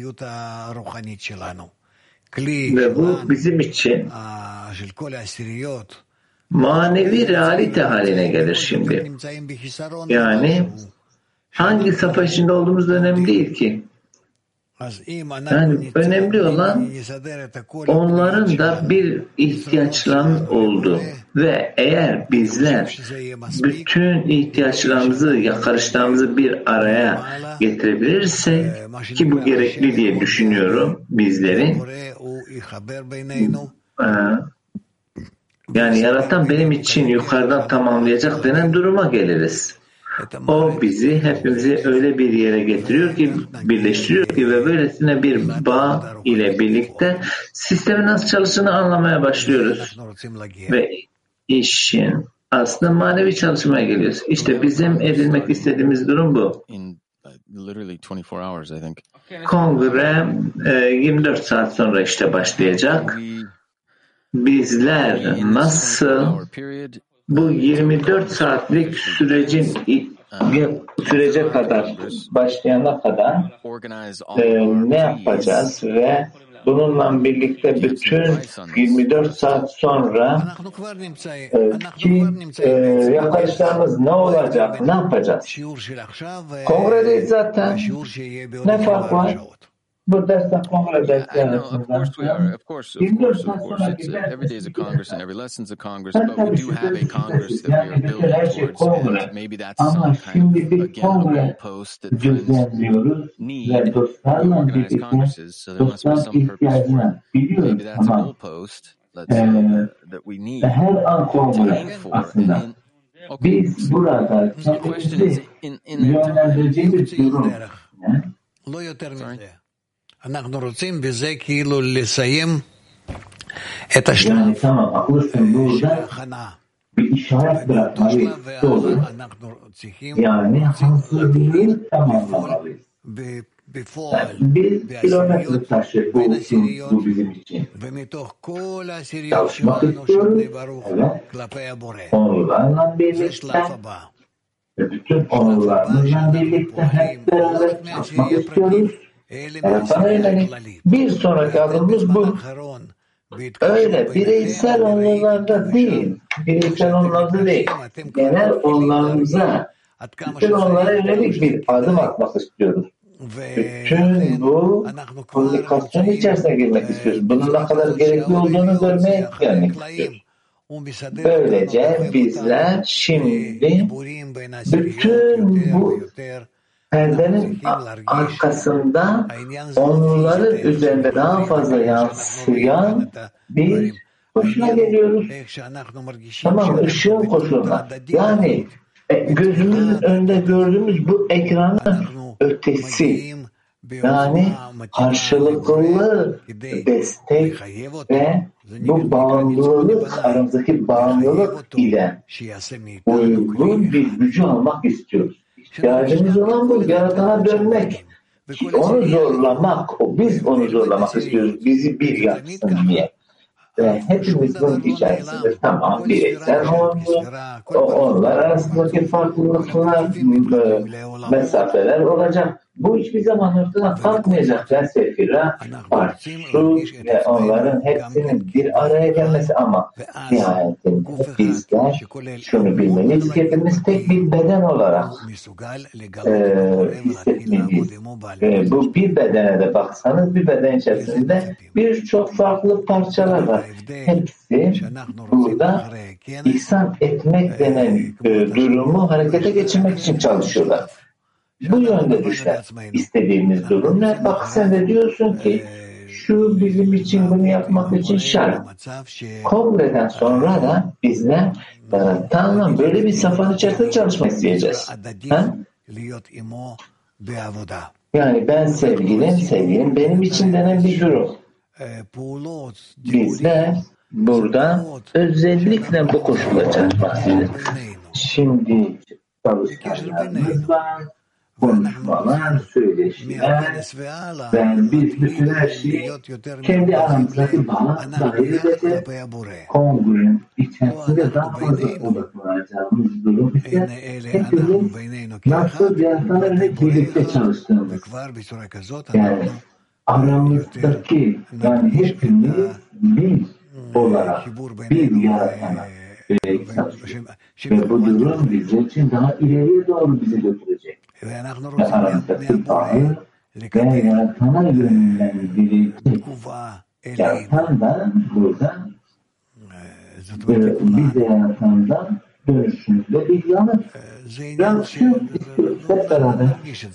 Ve bu bizim için manevi realite haline gelir şimdi. Yani hangi safha içinde olduğumuz önemli değil ki. Yani önemli olan onların da bir ihtiyaçlarının olduğu ve eğer bizler bütün ihtiyaçlarımızı, yakarışlarımızı bir araya getirebilirsek, ki bu gerekli diye düşünüyorum bizlerin, yani yaratan benim için yukarıdan tamamlayacak denen duruma geliriz. O bizi, hepimizi öyle bir yere getiriyor ki, birleştiriyor ki ve böylesine bir bağ ile birlikte sistemin nasıl çalıştığını anlamaya başlıyoruz. Ve işin aslında manevi çalışmaya geliyoruz. İşte bizim edinmek istediğimiz durum bu. Kongre 24 saat sonra işte başlayacak. Bizler nasıl bu 24 saatlik sürece kadar, başlayana kadar ne yapacağız ve bununla birlikte bütün 24 saat sonra ki yaklaşımlarımız ne olacak, ne yapacağız? Kongredeyiz zaten. Ne fark var? Bu dersler kongre dersleri arasında. Of course, every day is a Congress and every lesson's a Congress, but we do have a Congress that we are building towards, and maybe that's some kind of, again, a goalpost that friends need to organize Congresses, so there must be some purpose for it. Maybe that's a goalpost that we need to aim for. And then, okay, so the question is, in yönlendireceğimiz durum. Sorry? Yani tamam, haklısın, burada bir işaret bırakmalıyız. Doğru. Yani hazırlığı tamamlamalıyız. Yani bir kilometre taşı bu bizim için. Çalışmak istiyoruz. Evet. Onlarla birlikte ve bütün onlarla birlikte hep beraber çalışmak istiyoruz. Bir sonraki adımımız bu. öyle bireysel onlarda değil. Bireysel onlarda değil. Genel onlarımıza, bütün onlara yönelik bir adım atmak istiyoruz. Bütün bu komünikasyon içerisine girmek istiyoruz. Bunun ne kadar gerekli olduğunu görmeye gelmek istiyoruz. Böylece bizler şimdi bütün bu perdenin arkasında onların üzerinde daha fazla yansıyan bir koşula geliyoruz. Tamam, ışığın koşuluna. Yani gözümüzün önünde gördüğümüz bu ekranın ötesi, yani karşılıklı destek ve bu bağımlılık, aramızdaki bağımlılık ile uygun bir gücü almak istiyoruz. İhtiyacımız olan bu, yaratana dönmek. Onu zorlamak, biz onu zorlamak istiyoruz. Bizi bir yapsın diye. Ve hepimiz bunun içerisinde tamam bireysel onlar arasındaki farklılıklar, mesafeler olacak. Bu hiçbir zaman ortadan kalkmayacak. Felsefira, şu ve onların hepsinin bir araya gelmesi ama nihayetinde bizler şunu bilmeliyiz ki hepimiz tek bir beden olarak hissetmeliyiz. Bu bir bedene de baksanız bir beden içerisinde birçok farklı parçalar var. Hepsi burada ihsan etmek denen durumu harekete geçirmek için çalışıyorlar. Bu yönde düşler. İstediğimiz durum ne? Bak sen de diyorsun ki şu bizim için bunu yapmak için şart. Kongreden sonra da bizler Tanrı'nın böyle bir safhanın içerisinde çalışmak isteyeceğiz. Ha? Yani ben sevgilim benim için denen bir durum. Bizler burada özellikle bu koşulda çalışmak istiyoruz. Şimdi çalışmalarımız var. Konuşmalar, söyleşiler ve biz bütün her şeyi kendi aramızdaki bağa dahil edeceğiz. Kongrenin içerisinde daha fazla odaklanacağımız durum ise hepimiz nasıl yaratanlarla birlikte çalıştığımız. Yani aramızdaki, yani hepimiz bir olarak bir yaratana ve bu durum bizim için daha ileriye doğru bizi götürecek. Ve aramızdaki bağı ve yaratana yönlendirecek. Yaratan da burada bize yaratandan dönüşümüzde bir yanlış yok istiyoruz hep beraber.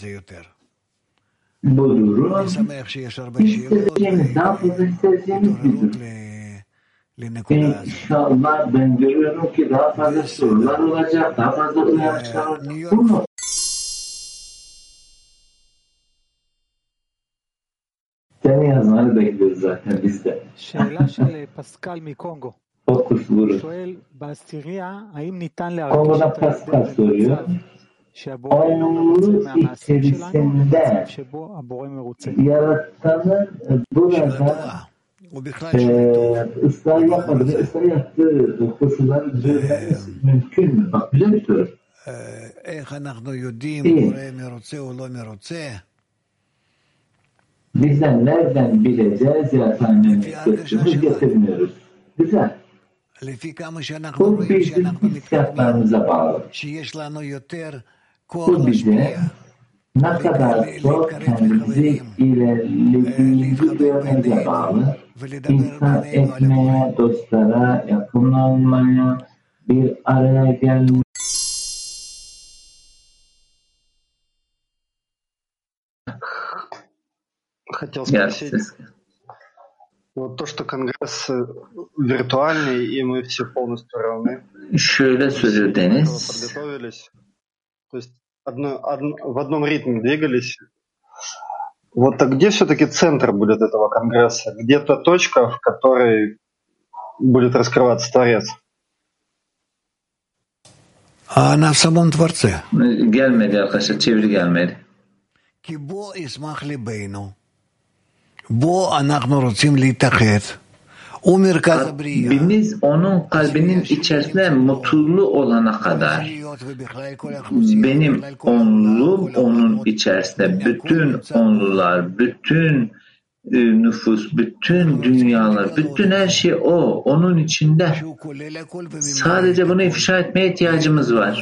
Bu durum isteyeceğimiz, daha fazla isteyeceğimiz bir durum. İnşallah ben görüyorum ki daha fazla sorular olacak, daha fazla uyanışlar olacak. Bunu seni yazmanı bekliyoruz zaten biz de. Fokus vurun. Kongo'da Pascal soruyor. Onluk içerisinde yaratanın burada ısrar yapmadı ve ısrar yaptığı koşulları düzeltmesi mümkün mü? Bak güzel bir soru. Bizden nereden bileceğiz yaratanın istediğini getirmiyoruz. Güzel. Bu bizim hissiyatlarımıza bağlı. Bu bize ne kadar çok kendimizi ilerlediğimizi görmeye bağlı. İnsan etmeye, dostlara yakın olmaya, bir araya gelmeye. Хотел спросить, вот то, что Конгресс виртуальный, и мы все полностью равны. Şöyle söylüyor Deniz. То есть в одном ритме двигались. Вот а где все-таки центр будет этого Конгресса? Где та точка, в которой будет раскрываться Творец? Она в самом Творце. Gelmedi arkadaşlar, çeviri gelmedi. Кибо исмах либейну. Бо אנחנו רוצים להתאחד. Kalbimiz onun kalbinin içerisinde mutlu olana kadar, benim onluğum onun içerisinde, bütün onlular, bütün nüfus, bütün dünyalar, bütün her şey o, onun içinde. Sadece bunu ifşa etmeye ihtiyacımız var.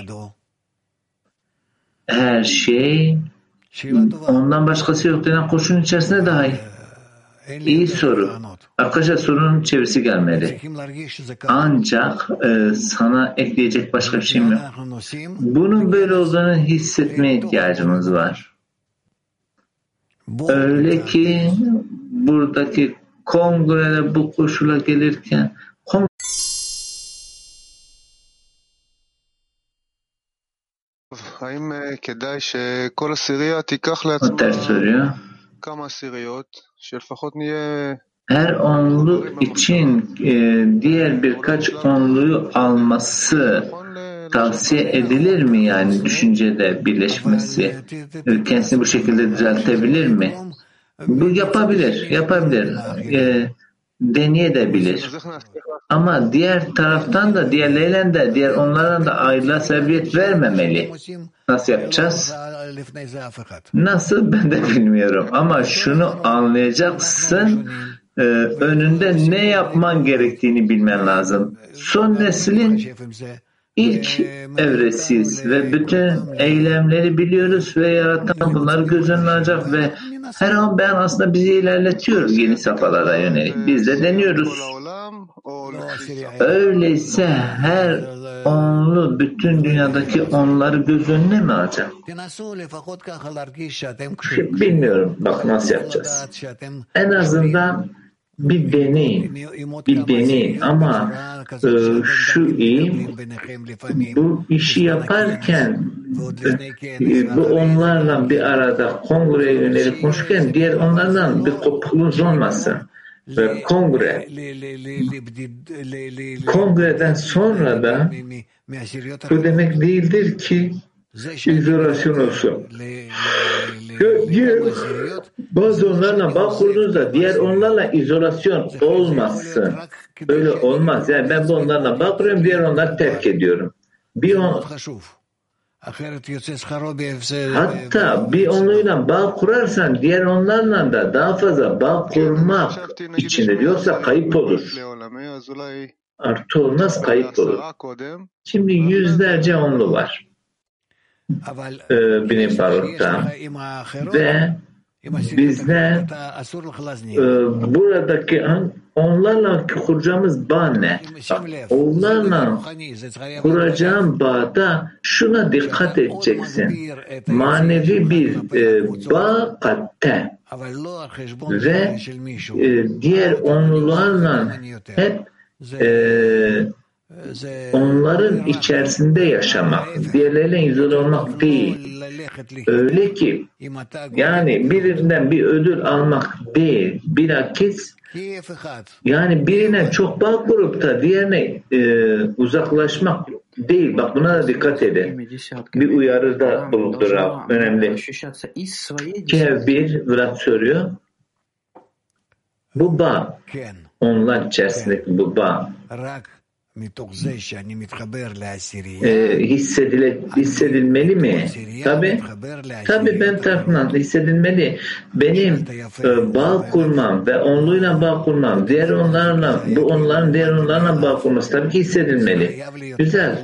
Her şey ondan başkası yok denen koşunun içerisinde dahil. İyi soru. Arkadaşlar sorunun çevirisi gelmedi. Ancak sana ekleyecek başka bir şeyim yok. Bunun böyle olduğunu hissetmeye ihtiyacımız var. Öyle ki buradaki kongrede bu koşula gelirken ters soruyor. Her onlu için diğer birkaç onluyu alması tavsiye edilir mi, yani düşüncede birleşmesi? Kendisini bu şekilde düzeltebilir mi? Bu yapabilir. Deneyebilir. Ama diğer taraftan da diğerleriyle de diğer onlardan da ayrılığa sebebiyet vermemeli. Nasıl yapacağız? Nasıl ben de bilmiyorum. Ama şunu anlayacaksın. Önünde ne yapman gerektiğini bilmen lazım. Son neslin ilk evresiyiz ve bütün eylemleri biliyoruz ve yaratan bunları göz önüne alacak ve her an ben aslında bizi ilerletiyor yeni safhalara yönelik. Biz de deniyoruz. Öyleyse her onlu bütün dünyadaki onları göz önüne mi alacak? Bilmiyorum. Bak nasıl yapacağız. En azından bir deneyin ama şu iyi, bu işi yaparken bu onlarla bir arada kongreye yönelik konuşurken diğer onlardan bir kopukluğunuz olmasın. Kongreden sonra da bu demek değildir ki izolasyon olsun. Bazı onlarla bağ kurduğunuzda diğer onlarla izolasyon olmasın. Öyle olmaz. Yani ben bu onlarla bağ kuruyorum, diğer onları terk ediyorum. Hatta bir onluyla bağ kurarsan diğer onlarla da daha fazla bağ kurmak içindir. Yoksa kayıp olur. Artı olmaz, kayıp olur. Şimdi yüzlerce onlu var. Benim barutta ve bizler buradaki onlarla kuracağımız bağ ne? Onlarla kuracağım bağda şuna dikkat edeceksin. Manevi bir bağ katte ve diğer onlularla hep onların içerisinde yaşamak, diğerleriyle izole olmak değil. Öyle ki yani birinden bir ödül almak değil, bilakis yani birine çok bağ kurup da diğerine uzaklaşmak değil. Bak buna da dikkat edin. Bir uyarıda bulunduran önemli. Bir Vlad soruyor. Bu bağ, onlar içerisindeki bu bağ hissedilmeli mi? Tabii ben tarafından hissedilmeli. Benim bağ kurmam ve onluyla bağ kurmam, diğer onlarla, bu onların diğer onlarla bağ kurması tabii ki hissedilmeli. Güzel.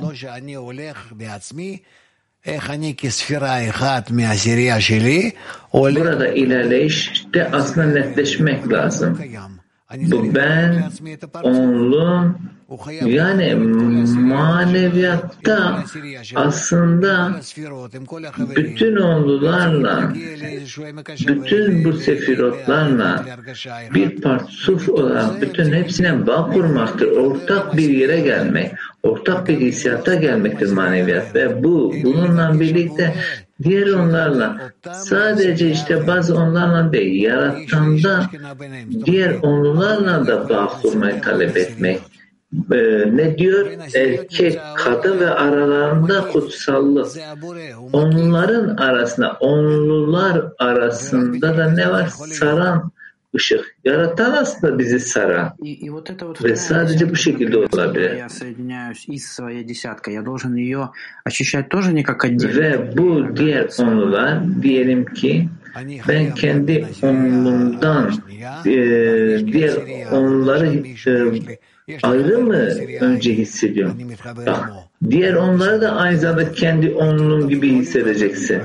Burada ilerleyişte aslında netleşmek lazım. Bu ben, onluğum, yani maneviyatta aslında bütün onlularla, bütün bu sefirotlarla bir partsuf olarak bütün hepsine bağ kurmaktır. Ortak bir yere gelmek, ortak bir hissiyata gelmektir maneviyat ve bununla birlikte diğer onlarla sadece işte bazı onlarla değil, yaratandan diğer onlarla da bağ kurmayı talep etmek. Ne diyor? Erkek, kadın ve aralarında kutsallık. Onların arasında, onlular arasında da ne var? Saran ışık. Yaratan aslında bizi saran. Ve sadece bu şekilde olabilir. Ve bu diğer onlular diyelim ki Ben kendi onlumdan diğer onları ayrı mı önce hissediyorum? Bak, diğer onları da aynı zamanda kendi onlum gibi hissedeceksin.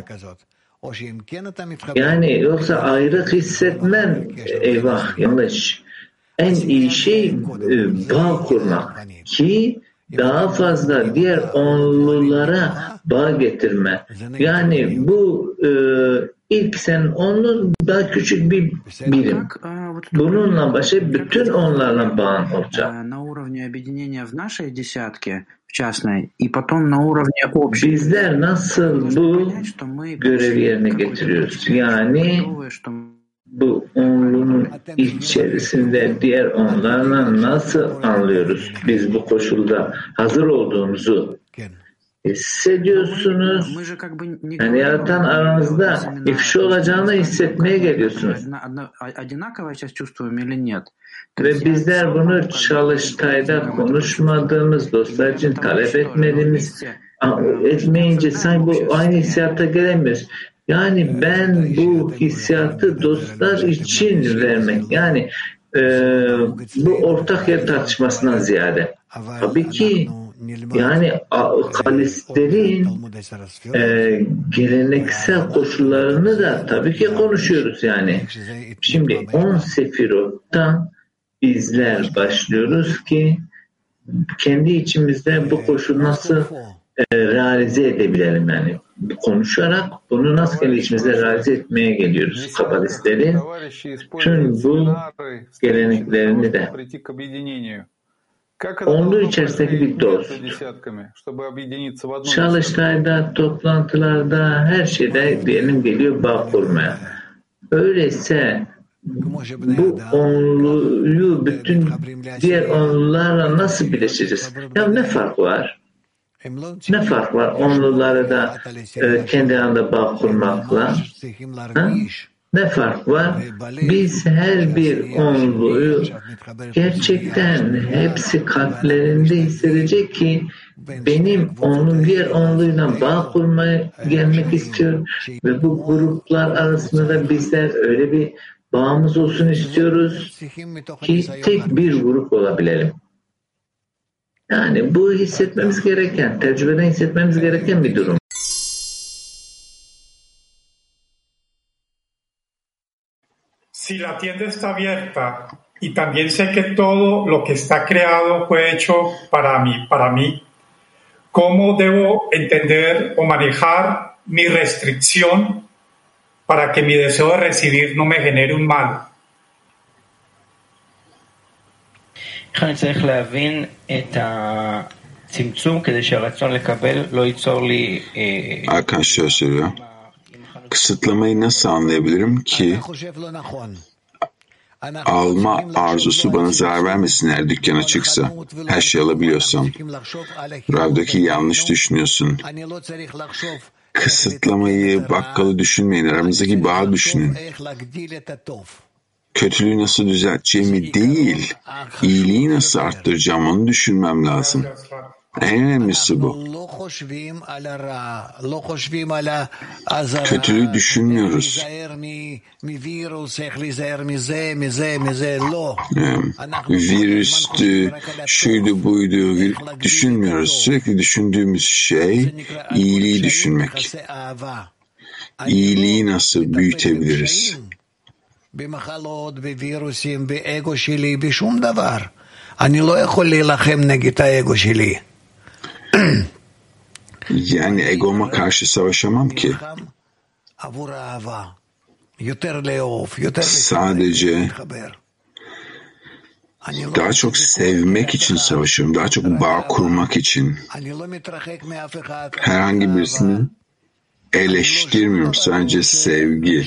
Yani yoksa ayrı hissetmen, eyvah, yanlış. En iyi şey bağ kurmak ki daha fazla diğer onlulara bağ getirme. Yani bu ilk sen onlu daha küçük bir birim. Bununla başka bütün onlarla bağın olacak. Bizler nasıl bu görevi yerine getiriyoruz? Yani bu onluğun içerisinde diğer onlarla nasıl anlıyoruz? Biz bu koşulda hazır olduğumuzu hissediyorsunuz. Yani yaratan aranızda ifşa olacağını hissetmeye geliyorsunuz. Ve bizler bunu çalıştayda konuşmadığımız, dostlar için talep etmeyince sanki bu aynı hissiyata gelemiyoruz. Yani ben bu hissiyatı dostlar için vermek, yani bu ortak yer tartışmasından ziyade. Tabii ki yani kalistlerin geleneksel koşullarını da tabii ki konuşuyoruz yani. Şimdi 10 sefirottan bizler başlıyoruz ki kendi içimizde bu koşulu nasıl realize edebilelim yani. Konuşarak bunu nasıl kendi içimizde realize etmeye geliyoruz kabalistlerin. Tüm bu geleneklerini de. Onluğu içerisindeki bir dost. Çalıştayda, toplantılarda, her şeyde diyelim geliyor bağ kurmaya. Öyleyse bu onluğu bütün diğer onlularla nasıl birleşeceğiz? Ya ne fark var? Ne fark var onluları da kendi arasında bağ kurmakla? Ha? Ne fark var? Biz her bir onluğu gerçekten hepsi kalplerinde hissedecek ki benim onun diğer onluyla bağ kurmaya gelmek istiyor ve bu gruplar arasında da bizler öyle bir bağımız olsun istiyoruz ki tek bir grup olabilelim. Yani bu hissetmemiz gereken, tecrübeden hissetmemiz gereken bir durum. Si la tienda está abierta y también sé que todo lo que está creado fue hecho para mí, ¿cómo debo entender o manejar mi restricción para que mi deseo de recibir no me genere un mal? אני צריך להבין את הצמצום כדי שהרצון לקבל לא ייצור לי... Hakan şöyle söylüyor. Kısıtlamayı nasıl anlayabilirim ki alma arzusu bana zarar vermesin eğer dükkan açıksa, her şey alabiliyorsam. Rav'daki yanlış düşünüyorsun. Kısıtlamayı, bakkalı düşünmeyin, aramızdaki bağı düşünün. Kötülüğü nasıl düzelteceğimi değil, iyiliği nasıl arttıracağım onu düşünmem lazım. En önemlisi bu. Kötülüğü düşünmüyoruz. Virüstü, şuydu buydu düşünmüyoruz. Sürekli düşündüğümüz şey iyiliği düşünmek. İyiliği nasıl büyütebiliriz? במחלות, בווירוסים, באגו שלי, בשום דבר. אני לא יכול להילחם נגד האגו שלי. Yani egoma karşı savaşamam ki. Sadece daha çok sevmek için savaşıyorum. Daha çok bağ kurmak için. Herhangi birisini eleştirmiyorum. Sadece sevgi.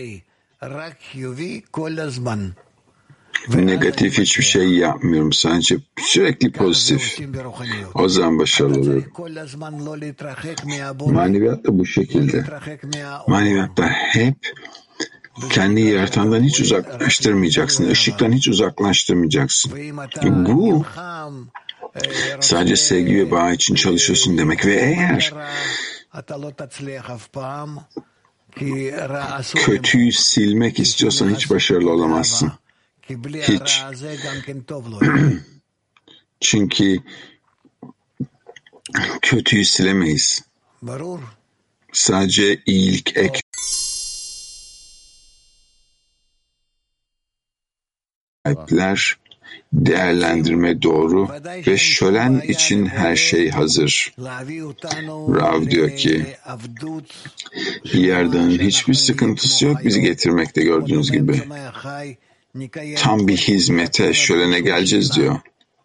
Negatif hiçbir şey yapmıyorum. Sadece sürekli pozitif. O zaman başarılı oluyorum. Maneviyat da bu şekilde. Maneviyatta hep kendi yaratandan hiç uzaklaştırmayacaksın. Işıktan hiç uzaklaştırmayacaksın. Bu sadece sevgi ve bağ için çalışıyorsun demek ve eğer Kötüyü silmek istiyorsan hiç başarılı olamazsın. Hiç. Çünkü kötüyü silemeyiz. Sadece iyilik ekler, değerlendirme doğru ve şölen için her şey hazır. Rav diyor ki, Yerdan'ın hiçbir sıkıntısı yok bizi getirmekte gördüğünüz gibi. Tam bir hizmete, şölene geleceğiz diyor.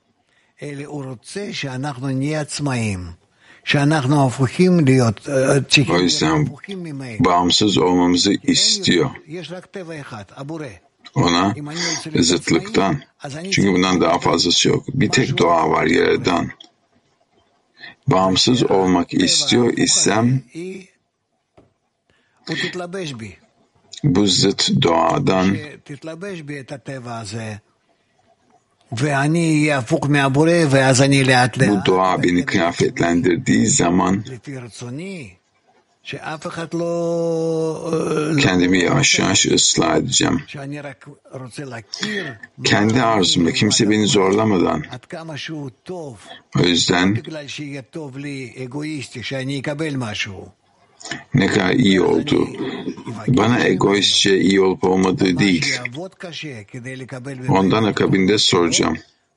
O yüzden bağımsız olmamızı istiyor. Ona zıtlıktan. Çünkü bundan daha fazlası yok. Bir tek doğa var Yaradan. Bağımsız olmak istiyor isem bu zıt doğadan bu doğa beni kıyafetlendirdiği zaman kendimi yavaş yavaş ıslah edeceğim. Kendi arzumda kimse beni zorlamadan. O yüzden ne kadar iyi oldu. Bana egoistçe iyi olup olmadığı değil. Ondan akabinde soracağım.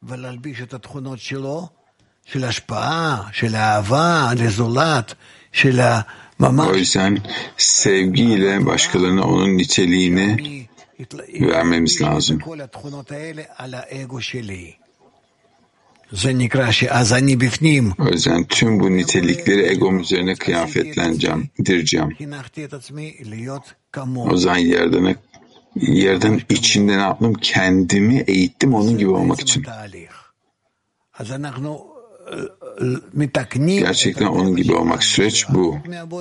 O yüzden sevgiyle başkalarına onun niteliğini vermemiz lazım. O yüzden tüm bu nitelikleri egom üzerine kıyafetlendireceğim. O zaman yerden içinde ne yaptım? Kendimi eğittim onun gibi olmak için. Gerçekten onun gibi olmak. Süreç bu.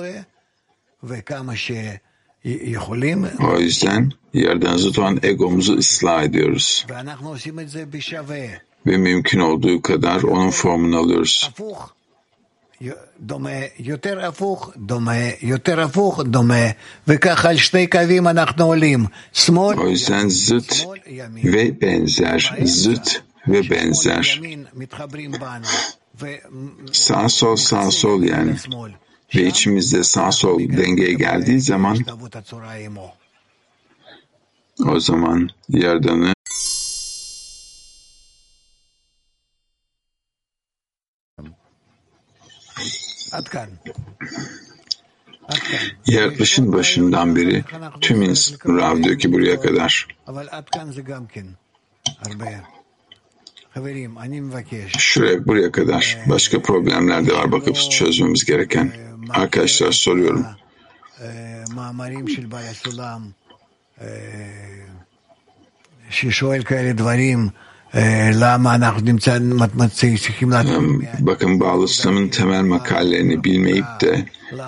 O yüzden yerden zıt olan egomuzu ıslah ediyoruz. Ve mümkün olduğu kadar onun formunu alıyoruz. O yüzden zıt ve benzer, zıt ve benzer. Sağ sol yani. Ve içimizde sağ sol dengeye geldiği zaman o zaman Yerdan'ı yaratılışın başından beri tüm Rav diyor ki buraya kadar. Şuraya buraya kadar. Başka problemler de var bakıp çözmemiz gereken. Arkadaşlar soruyorum. Bakın Bağlı İslam'ın temel makalelerini bilmeyip de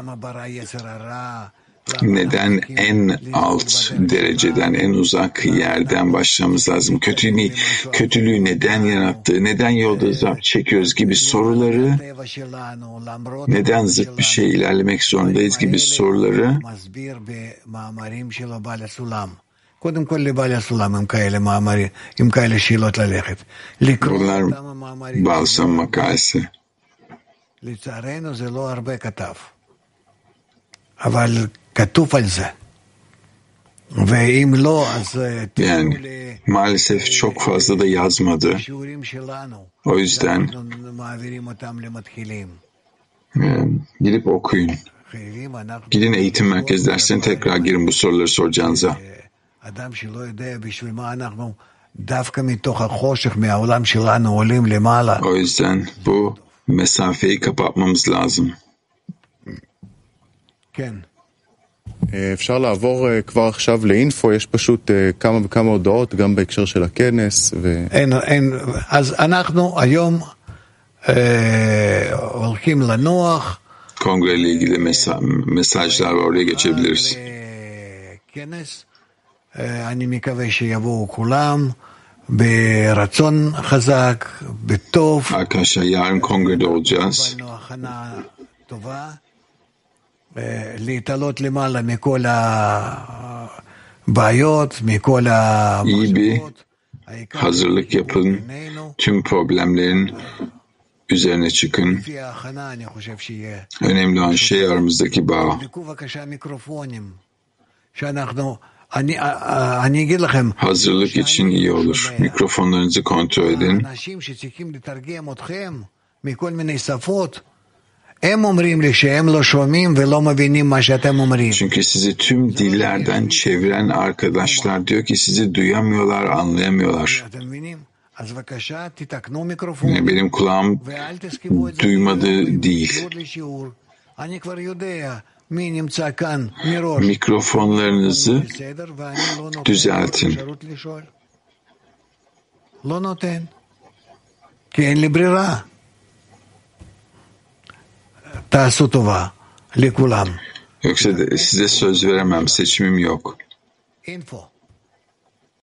neden en alt dereceden, en uzak yerden başlamamız lazım? Kötülüğü neden yarattı? Neden yolda zap çekiyoruz gibi soruları, neden zıt bir şey ilerlemek zorundayız gibi soruları bunlar Balsam makalesi. Yani maalesef çok fazla da yazmadı. O yüzden gidip okuyun. Gidin eğitim merkez derslerine tekrar girin bu soruları soracağınıza. O yüzden bu mesafeyi kapatmamız lazım. אפשר לעבור כבר עכשיו לאינפו, יש פשוט כמה וכמה הודעות, גם בהקשר של הכנס. אז אנחנו היום הולכים לנוח. Kongreyle ilgili mesajlar var, oraya geçebiliriz. אני מקווה שיבואו כולם ברצון חזק, בטוב. Arkadaşlar yarın kongrede olacağız. İyi bir hazırlık yapın. Tüm problemlerin üzerine çıkın. Önemli olan şey aramızdaki bağ. Hazırlık için iyi olur. Mikrofonlarınızı kontrol edin. Çünkü sizi tüm dillerden çeviren arkadaşlar diyor ki sizi duyamıyorlar, anlayamıyorlar. Benim kulağım duymadı değil. Mikrofonlarınızı düzeltin. Yoksa size söz veremem, seçimim yok.